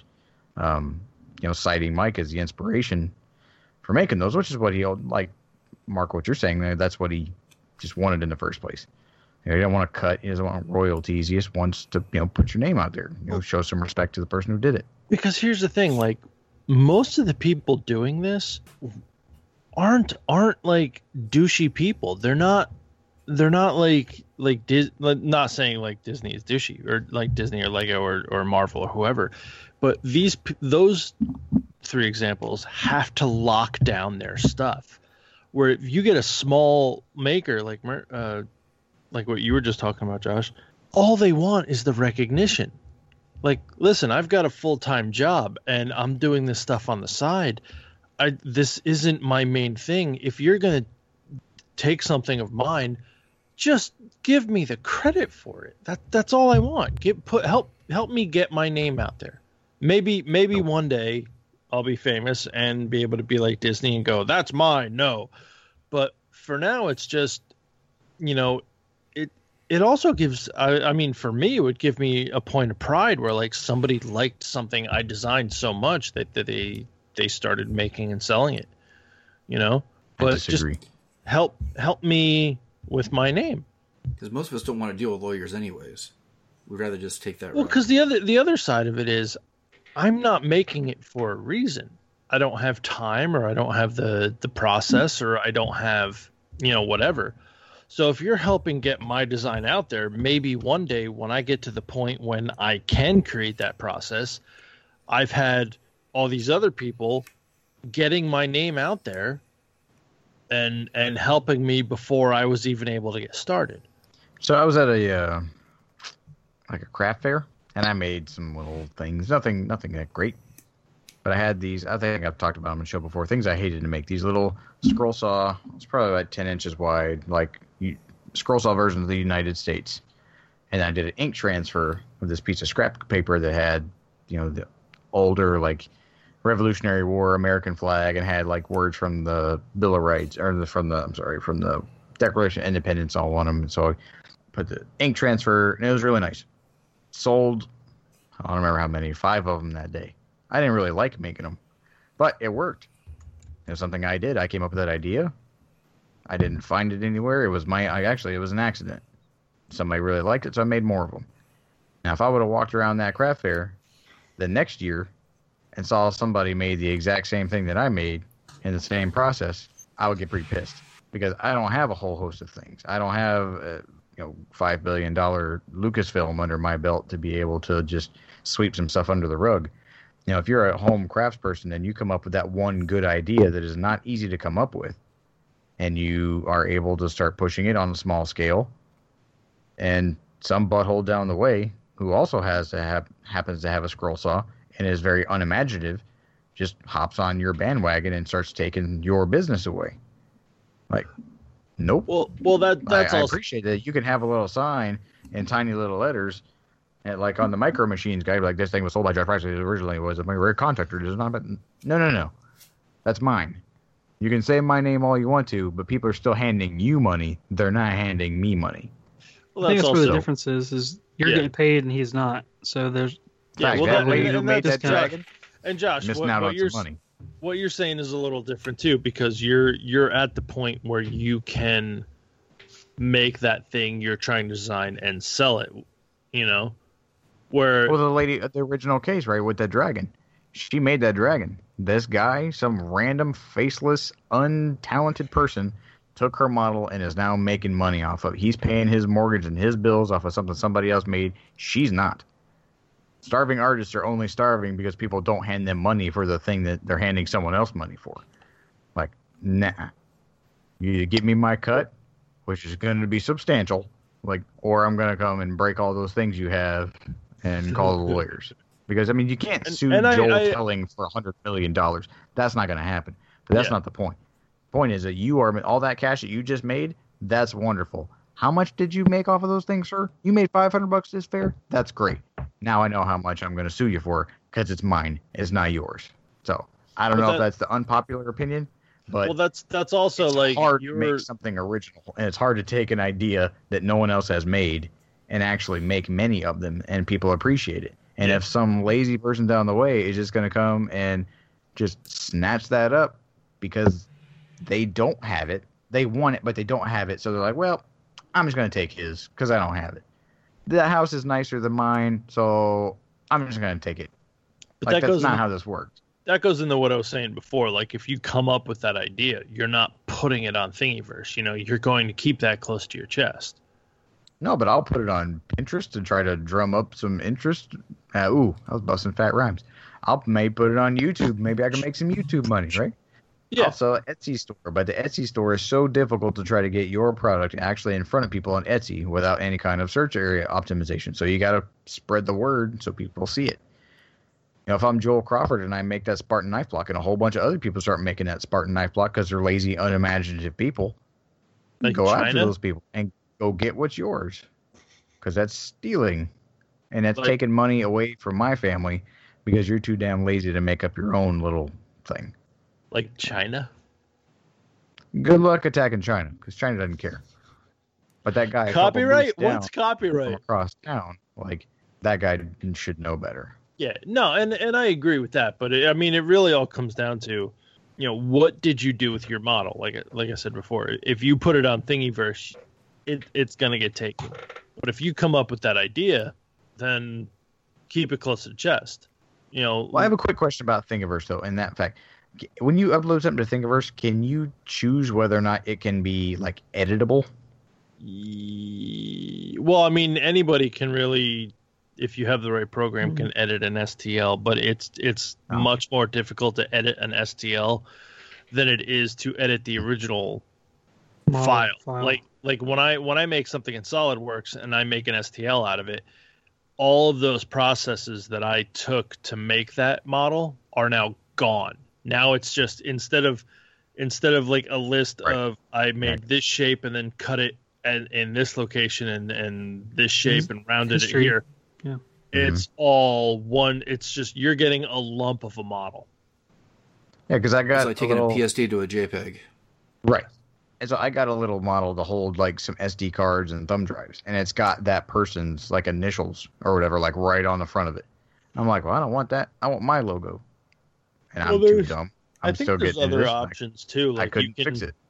citing Mike as the inspiration for making those, which is what he, like, Mark, what you're saying there, that's what he just wanted in the first place. He don't want to cut. He doesn't want royalties. He just wants to, put your name out there. Show some respect to the person who did it. Because here's the thing, like, most of the people doing this aren't like douchey people. They're not like not saying like Disney is douchey or like Disney or Lego or Marvel or whoever, but those three examples have to lock down their stuff. Where if you get a small maker like what you were just talking about, Josh, all they want is the recognition. Like, listen, I've got a full-time job and I'm doing this stuff on the side. This isn't my main thing. If you're going to take something of mine, just give me the credit for it. That's all I want. Help me get my name out there. Maybe one day I'll be famous and be able to be like Disney and go, that's mine. No. But for now, it's just, you know, it also gives, I mean, for me, it would give me a point of pride where like somebody liked something I designed so much that they started making and selling it, you know, but just help me with my name. Because most of us don't want to deal with lawyers anyways. We'd rather just take that. Well, because the other side of it is, I'm not making it for a reason. I don't have time, or I don't have the process, or I don't have, you know, whatever. So if you're helping get my design out there, maybe one day when I get to the point when I can create that process, I've had all these other people getting my name out there and helping me before I was even able to get started. So I was at a craft fair, and I made some little things, nothing that great. But I had these, I think I've talked about them on the show before, things I hated to make. These little scroll saw, it's probably about 10 inches wide, like scroll saw version of the United States. And I did an ink transfer of this piece of scrap paper that had, you know, the older, like, Revolutionary War American flag, and had, like, words from the Bill of Rights, or from the Declaration of Independence all on them. And so I put the ink transfer, and it was really nice. Sold, I don't remember how many, 5 of them that day. I didn't really like making them, but it worked. It was something I did. I came up with that idea. I didn't find it anywhere. It was it was an accident. Somebody really liked it, so I made more of them. Now, if I would have walked around that craft fair the next year and saw somebody made the exact same thing that I made in the same process, I would get pretty pissed, because I don't have a whole host of things. I don't have $5 billion Lucasfilm under my belt to be able to just sweep some stuff under the rug. You know, if you're a home craftsperson and you come up with that one good idea that is not easy to come up with, and you are able to start pushing it on a small scale, and some butthole down the way who also happens to have a scroll saw and is very unimaginative just hops on your bandwagon and starts taking your business away. Like, nope. Well, that's I appreciate that. You can have a little sign in tiny little letters, and like on the Micro Machines guy, like, this thing was sold by Josh Price. It originally was a rare contractor. It is not, but no. That's mine. You can say my name all you want to, but people are still handing you money. They're not handing me money. Well, I think that's where the difference is you're getting paid and he's not. So there's that lady who made that dragon. And Josh, missing out on some money. What you're saying is a little different too, because you're at the point where you can make that thing you're trying to design and sell it. You know, where the lady at the original case, right, with that dragon, she made that dragon. This guy, some random, faceless, untalented person, took her model and is now making money off of it. He's paying his mortgage and his bills off of something somebody else made. She's not. Starving artists are only starving because people don't hand them money for the thing that they're handing someone else money for. Like, nah. You give me my cut, which is going to be substantial, like, or I'm going to come and break all those things you have and call the lawyers. Because, I mean, you can't sue Joel Telling for $100 million. That's not going to happen. But that's not the point. The point is that you are, all that cash that you just made, that's wonderful. How much did you make off of those things, sir? You made $500 this fair? That's great. Now I know how much I'm going to sue you for, because it's mine. It's not yours. So, I don't know if that's the unpopular opinion, but that's also it's like hard to make something original, and it's hard to take an idea that no one else has made and actually make many of them, and people appreciate it. And if some lazy person down the way is just going to come and just snatch that up because they don't have it, they want it, but they don't have it. So they're like, well, I'm just going to take his because I don't have it. That house is nicer than mine, so I'm just going to take it. But like, that's not how this works. That goes into what I was saying before. Like, if you come up with that idea, you're not putting it on Thingiverse. You know, you're going to keep that close to your chest. No, but I'll put it on Pinterest to try to drum up some interest. I was busting fat rhymes. I'll maybe put it on YouTube. Maybe I can make some YouTube money, right? Yeah. Also, Etsy store. But the Etsy store is so difficult to try to get your product actually in front of people on Etsy without any kind of search area optimization. So you got to spread the word so people see it. You know, if I'm Joel Crawford and I make that Spartan knife block and a whole bunch of other people start making that Spartan knife block because they're lazy, unimaginative people, like go China? after those people and go get what's yours, because that's stealing, and that's taking money away from my family because you're too damn lazy to make up your own little thing. Like China? Good luck attacking China, because China doesn't care. But that guy, Copyright? Down, What's copyright? from across town, like that guy should know better. Yeah, no, and I agree with that. But I mean, it really all comes down to, what did you do with your model? Like I said before, if you put it on Thingiverse, it's gonna get taken. But if you come up with that idea, then keep it close to the chest. Well, I have a quick question about Thingiverse, though. In that fact, when you upload something to Thingiverse, can you choose whether or not it can be like editable? Well, I mean, anybody can really, if you have the right program, can edit an STL, but it's much more difficult to edit an STL than it is to edit the original file. Like when I make something in SolidWorks and I make an STL out of it, all of those processes that I took to make that model are now gone. Now it's just instead of like a list of I made this shape and then cut it in this location and this shape and rounded it here. Yeah. It's all one. It's just you're getting a lump of a model. Yeah, because I got it's like taking a PSD to a JPEG. Right. And so I got a little model to hold like some SD cards and thumb drives, and it's got that person's like initials or whatever like right on the front of it. I'm like, well, I don't want that. I want my logo. And I'm too dumb. I think there's other options too. Like I couldn't fix it.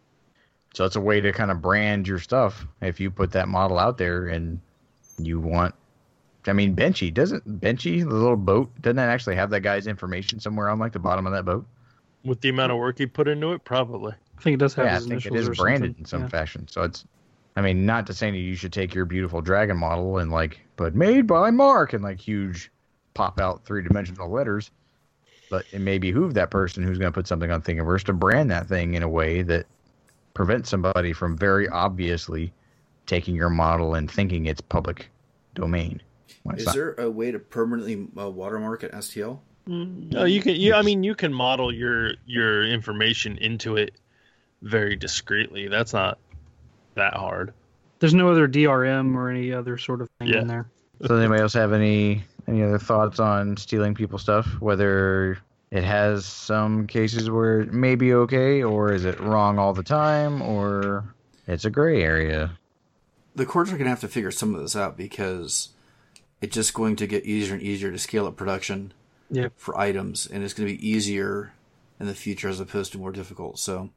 So it's a way to kind of brand your stuff. If you put that model out there and you want, I mean, Benchy, the little boat, doesn't that actually have that guy's information somewhere on like the bottom of that boat? With the amount of work he put into it, probably. I think it does have his I think it initials is or branded something. in some fashion. So it's, I mean, not to say that you should take your beautiful dragon model and like put made by Mark and like huge pop out 3-dimensional letters, but it may behoove that person who's going to put something on Thingiverse to brand that thing in a way that prevents somebody from very obviously taking your model and thinking it's public domain. Is there a way to permanently watermark an STL? No, you can. I mean, you can model your information into it very discreetly. That's not that hard. There's no other DRM or any other sort of thing in there. So does anybody else have any other thoughts on stealing people's stuff? Whether it has some cases where it may be okay, or is it wrong all the time, or it's a gray area? The courts are going to have to figure some of this out because it's just going to get easier and easier to scale up production for items, and it's going to be easier in the future as opposed to more difficult. So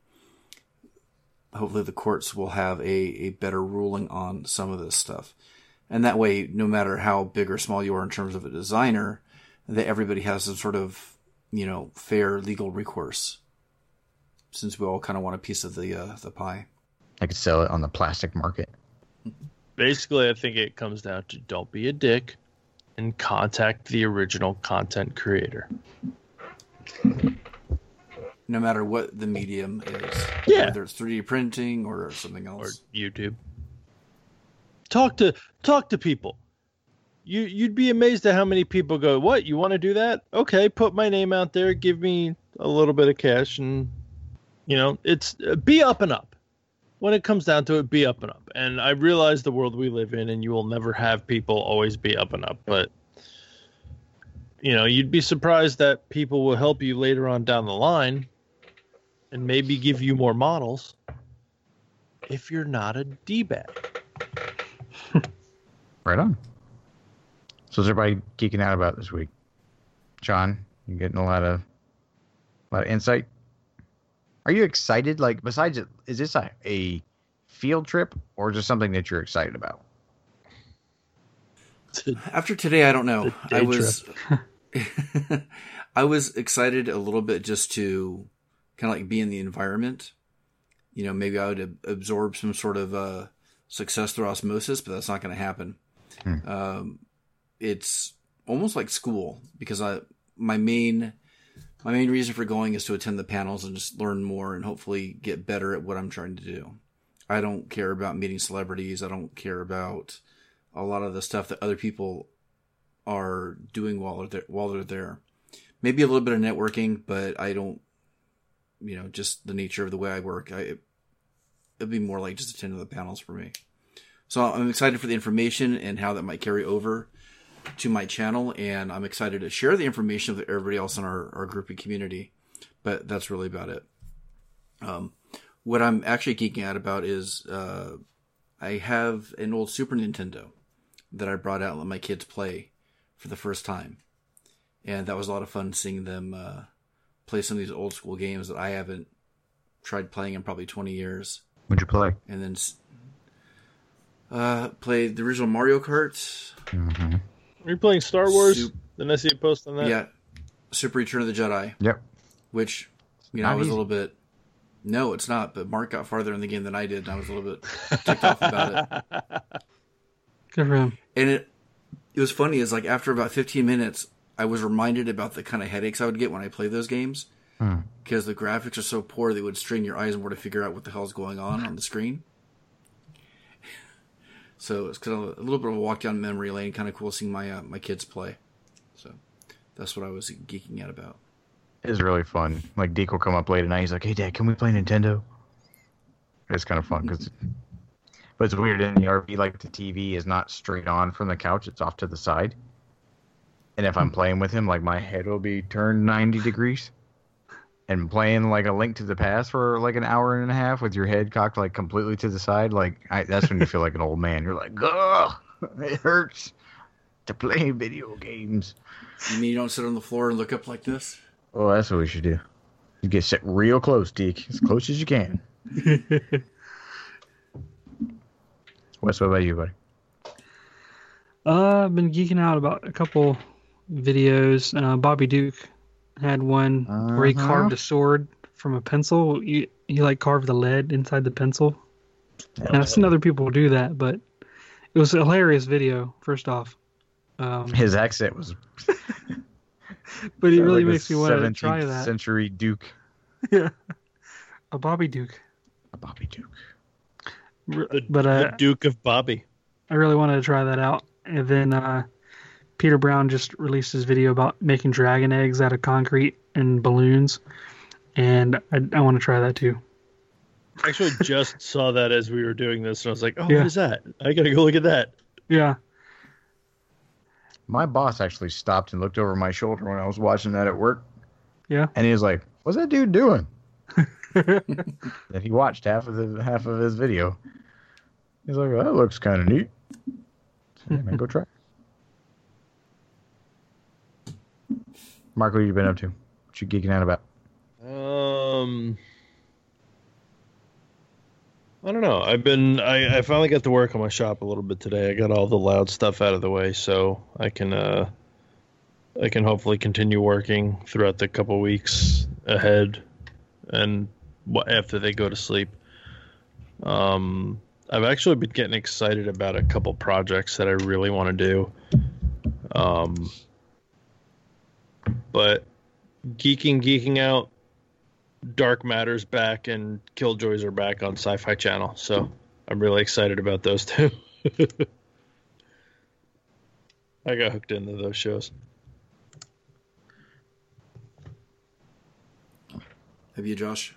hopefully the courts will have a better ruling on some of this stuff. And that way, no matter how big or small you are in terms of a designer, that everybody has some sort of, fair legal recourse, since we all kind of want a piece of the pie. I could sell it on the plastic market. Basically, I think it comes down to don't be a dick and contact the original content creator. No matter what the medium is. Yeah. Whether it's 3D printing or something Or else. YouTube. Talk to people. You'd be amazed at how many people go, what, you want to do that? Okay, put my name out there, give me a little bit of cash, and it's be up and up. When it comes down to it, be up and up. And I realize the world we live in, and you will never have people always be up and up, but you'd be surprised that people will help you later on down the line and maybe give you more models if you're not a D-bag. Right on. So is everybody geeking out about this week? John, you getting a lot of insight? Are you excited? Like, besides it, is this a field trip or just something that you're excited about? After today, I don't know. I was excited a little bit just to kind of like be in the environment. Maybe I would absorb some sort of success through osmosis, but that's not going to happen. It's almost like school because my main reason for going is to attend the panels and just learn more and hopefully get better at what I'm trying to do. I don't care about meeting celebrities. I don't care about a lot of the stuff that other people are doing while they're there. Maybe a little bit of networking, but I don't, just the nature of the way I work. It'd be more like just attending the panels for me. So I'm excited for the information and how that might carry over. to my channel, and I'm excited to share the information with everybody else in our group and community. But that's really about it. What I'm actually geeking out about is I have an old Super Nintendo that I brought out and let my kids play for the first time. And that was a lot of fun seeing them play some of these old school games that I haven't tried playing in probably 20 years. What'd you play? And then played the original Mario Kart. Mm-hmm. Are you playing Star Wars? Didn't I see a post on that? Yeah. Super Return of the Jedi. Yep. Which, I was a little bit... No, it's not, but Mark got farther in the game than I did, and I was a little bit ticked off about it. Good for him. And it was funny, is like after about 15 minutes, I was reminded about the kind of headaches I would get when I play those games. Because the graphics are so poor, they would strain your eyes more to figure out what the hell's going on the screen. So it's kind of a little bit of a walk down memory lane, kind of cool seeing my my kids play. So that's what I was geeking out about. It's really fun. Like, Deke will come up late at night. He's like, "Hey, Dad, can we play Nintendo?" It's kind of fun. But it's weird in the RV, like, the TV is not straight on from the couch. It's off to the side. And if I'm playing with him, like, my head will be turned 90 degrees. And playing, like, A Link to the Past for, like, an hour and a half with your head cocked, like, completely to the side, like, that's when you feel like an old man. You're like, ugh, it hurts to play video games. You mean you don't sit on the floor and look up like this? Oh, that's what we should do. You get set real close, Deke. As close as you can. What about you, buddy? I've been geeking out about a couple videos. Bobby Duke had one where he carved a sword from a pencil. He like carved the lead inside the pencil. And I've seen other people do that, but it was a hilarious video, first off. His accent was... But he really makes me want to try that. 17th century Duke. Yeah. A Bobby Duke. A Bobby Duke. The Duke of Bobby. I really wanted to try that out. And then Peter Brown just released his video about making dragon eggs out of concrete and balloons. And I want to try that too. I actually just saw that as we were doing this, and I was like, Yeah. What is that? I gotta go look at that. Yeah. My boss actually stopped and looked over my shoulder when I was watching that at work. Yeah. And he was like, "What's that dude doing?" And he watched half of his video. He's like, "Well, that looks kind of neat." So, yeah, man, go try. Mark, what have you been up to? What you geeking out about? I don't know. I finally got to work on my shop a little bit today. I got all the loud stuff out of the way, so I can hopefully continue working throughout the couple weeks ahead, and after they go to sleep. I've actually been getting excited about a couple projects that I really want to do. But geeking out. Dark Matter's back and Killjoys are back on Sci-Fi Channel, so I'm really excited about those two. I got hooked into those shows. Have you, Josh?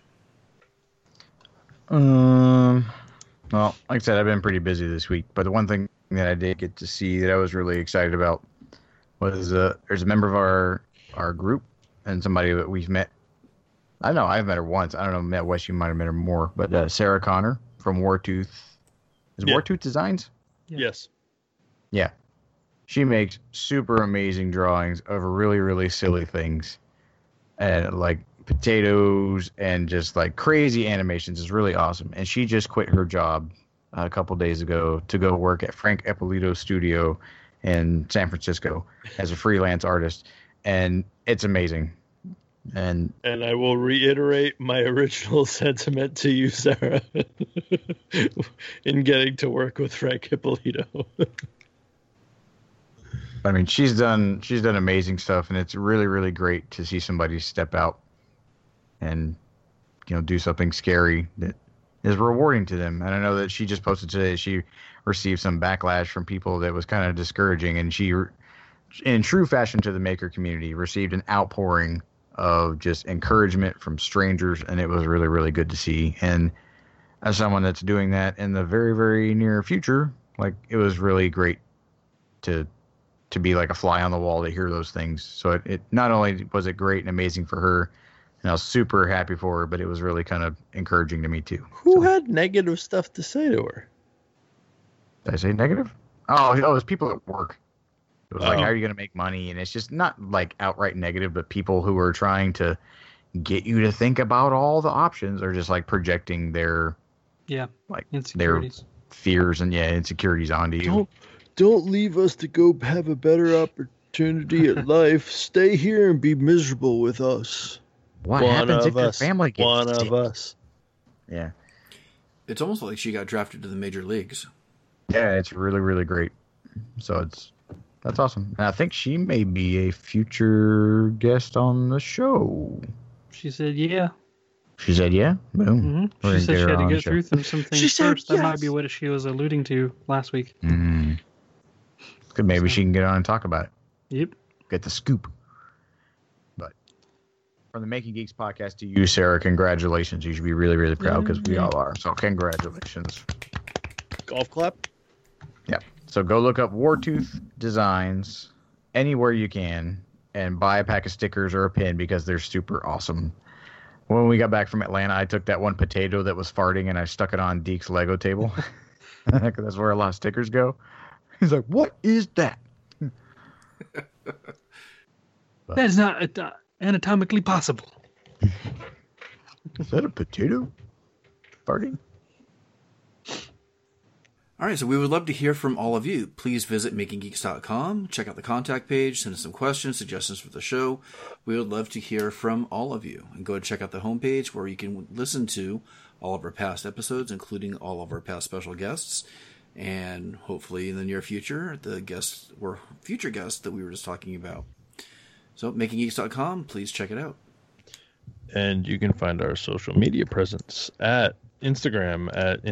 Well, like I said, I've been pretty busy this week, but the one thing that I did get to see that I was really excited about was there's a member of our group and somebody that we've met. I don't know, I've met her once. I don't know, met Wes, you might have met her more, but Sarah Connor from Wartooth. Is Yeah. Wartooth Designs? Yeah. Yes. Yeah. She makes super amazing drawings of really, really silly things. And like potatoes and just like crazy animations. Is really awesome. And she just quit her job a couple days ago to go work at Frank Eppolito's studio in San Francisco as a freelance artist. And it's amazing. And I will reiterate my original sentiment to you, Sarah, in getting to work with Frank Ippolito. I mean, she's done amazing stuff, and it's really, really great to see somebody step out and, do something scary that is rewarding to them. And I know that she just posted today that she received some backlash from people that was kind of discouraging, and she, in true fashion to the maker community, received an outpouring of just encouragement from strangers, and it was really, really good to see. And as someone that's doing that in the very, very near future, like, it was really great to to be like a fly on the wall to hear those things. So it not only was it great and amazing for her, and I was super happy for her, but it was really kind of encouraging to me too. Who had negative stuff to say to her? Did I say negative? Oh, it was people at work. It was like, Oh. how are you going to make money? And it's just not like outright negative, but people who are trying to get you to think about all the options are just like projecting their Yeah. like Insecurities. fears and insecurities onto you. Don't leave us to go have a better opportunity at life. Stay here and be miserable with us. What One happens if of your us. family gets One sick? of us. Yeah. It's almost like she got drafted to the major leagues. Yeah, it's really, really great. So that's awesome. And I think she may be a future guest on the show. She said, yeah. She said, yeah? Boom. hmm We're She gonna said get she her had to on the go show. through some things She said first. That might yes. be what she was alluding to last week. Mm. Good, maybe So- she can get on and talk about it. Yep. Get the scoop. But from the Making Geeks podcast to you, Sarah, congratulations. You should be really, really proud because we all are. So congratulations. Golf clap. Yep. So go look up Wartooth Designs anywhere you can and buy a pack of stickers or a pin because they're super awesome. When we got back from Atlanta, I took that one potato that was farting and I stuck it on Deke's Lego table. 'Cause that's where a lot of stickers go. He's like, what is that? That is not anatomically possible. Is that a potato farting? All right, so we would love to hear from all of you. Please visit makinggeeks.com, check out the contact page, send us some questions, suggestions for the show. We would love to hear from all of you. And go and check out the homepage where you can listen to all of our past episodes, including all of our past special guests. And hopefully in the near future, the guests or future guests that we were just talking about. So makinggeeks.com, please check it out. And you can find our social media presence at Instagram at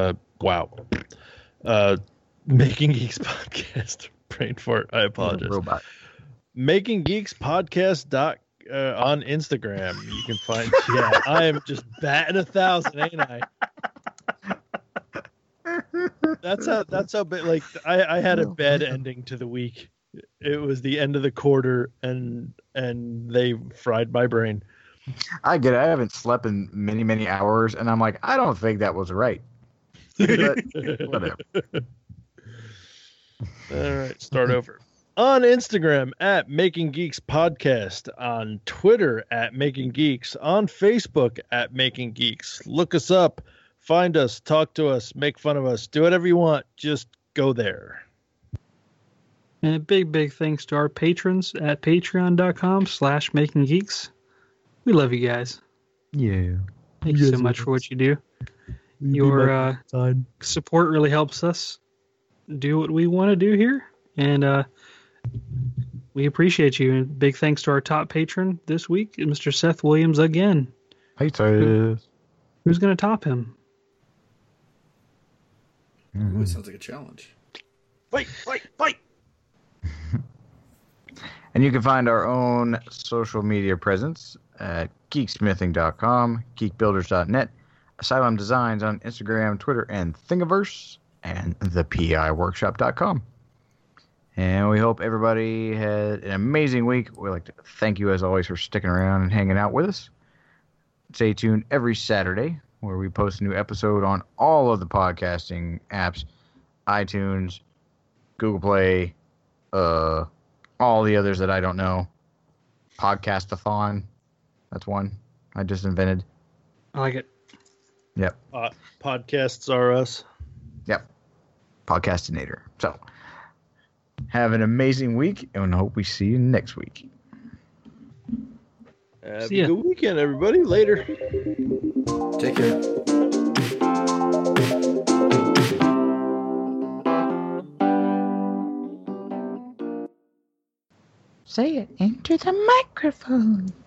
Making Geeks Podcast. Brain fart. I apologize. Robot. Making Geeks Podcast on Instagram. You can find. Yeah, I am just batting 1,000, ain't I? That's how big. Like I had a bad ending to the week. It was the end of the quarter, and they fried my brain. I get it. I haven't slept in many, many hours, and I'm like, I don't think that was right. But whatever. All right, start over. On Instagram at Making Geeks Podcast, on Twitter at Making Geeks, on Facebook at Making Geeks. Look us up, find us, talk to us, make fun of us, do whatever you want. Just go there. And a big, big thanks to our patrons at patreon.com/makinggeeks. We love you guys. Yeah. Thank you so much for what you do. Your support really helps us do what we want to do here. And we appreciate you. And big thanks to our top patron this week, Mr. Seth Williams again. Hey, Seth. Who's going to top him? Ooh, it sounds like a challenge. Fight. And you can find our own social media presence at geeksmithing.com, geekbuilders.net, Asylum Designs on Instagram, Twitter, and Thingiverse, and thepiworkshop.com. And we hope everybody had an amazing week. We'd like to thank you, as always, for sticking around and hanging out with us. Stay tuned every Saturday, where we post a new episode on all of the podcasting apps, iTunes, Google Play, all the others that I don't know. Podcastathon. That's one I just invented. I like it. Yep. Podcasts are us. Yep. Podcastinator. So, have an amazing week, and hope we see you next week. Have See a ya. good weekend, everybody. Later. Take care. Say it into the microphone.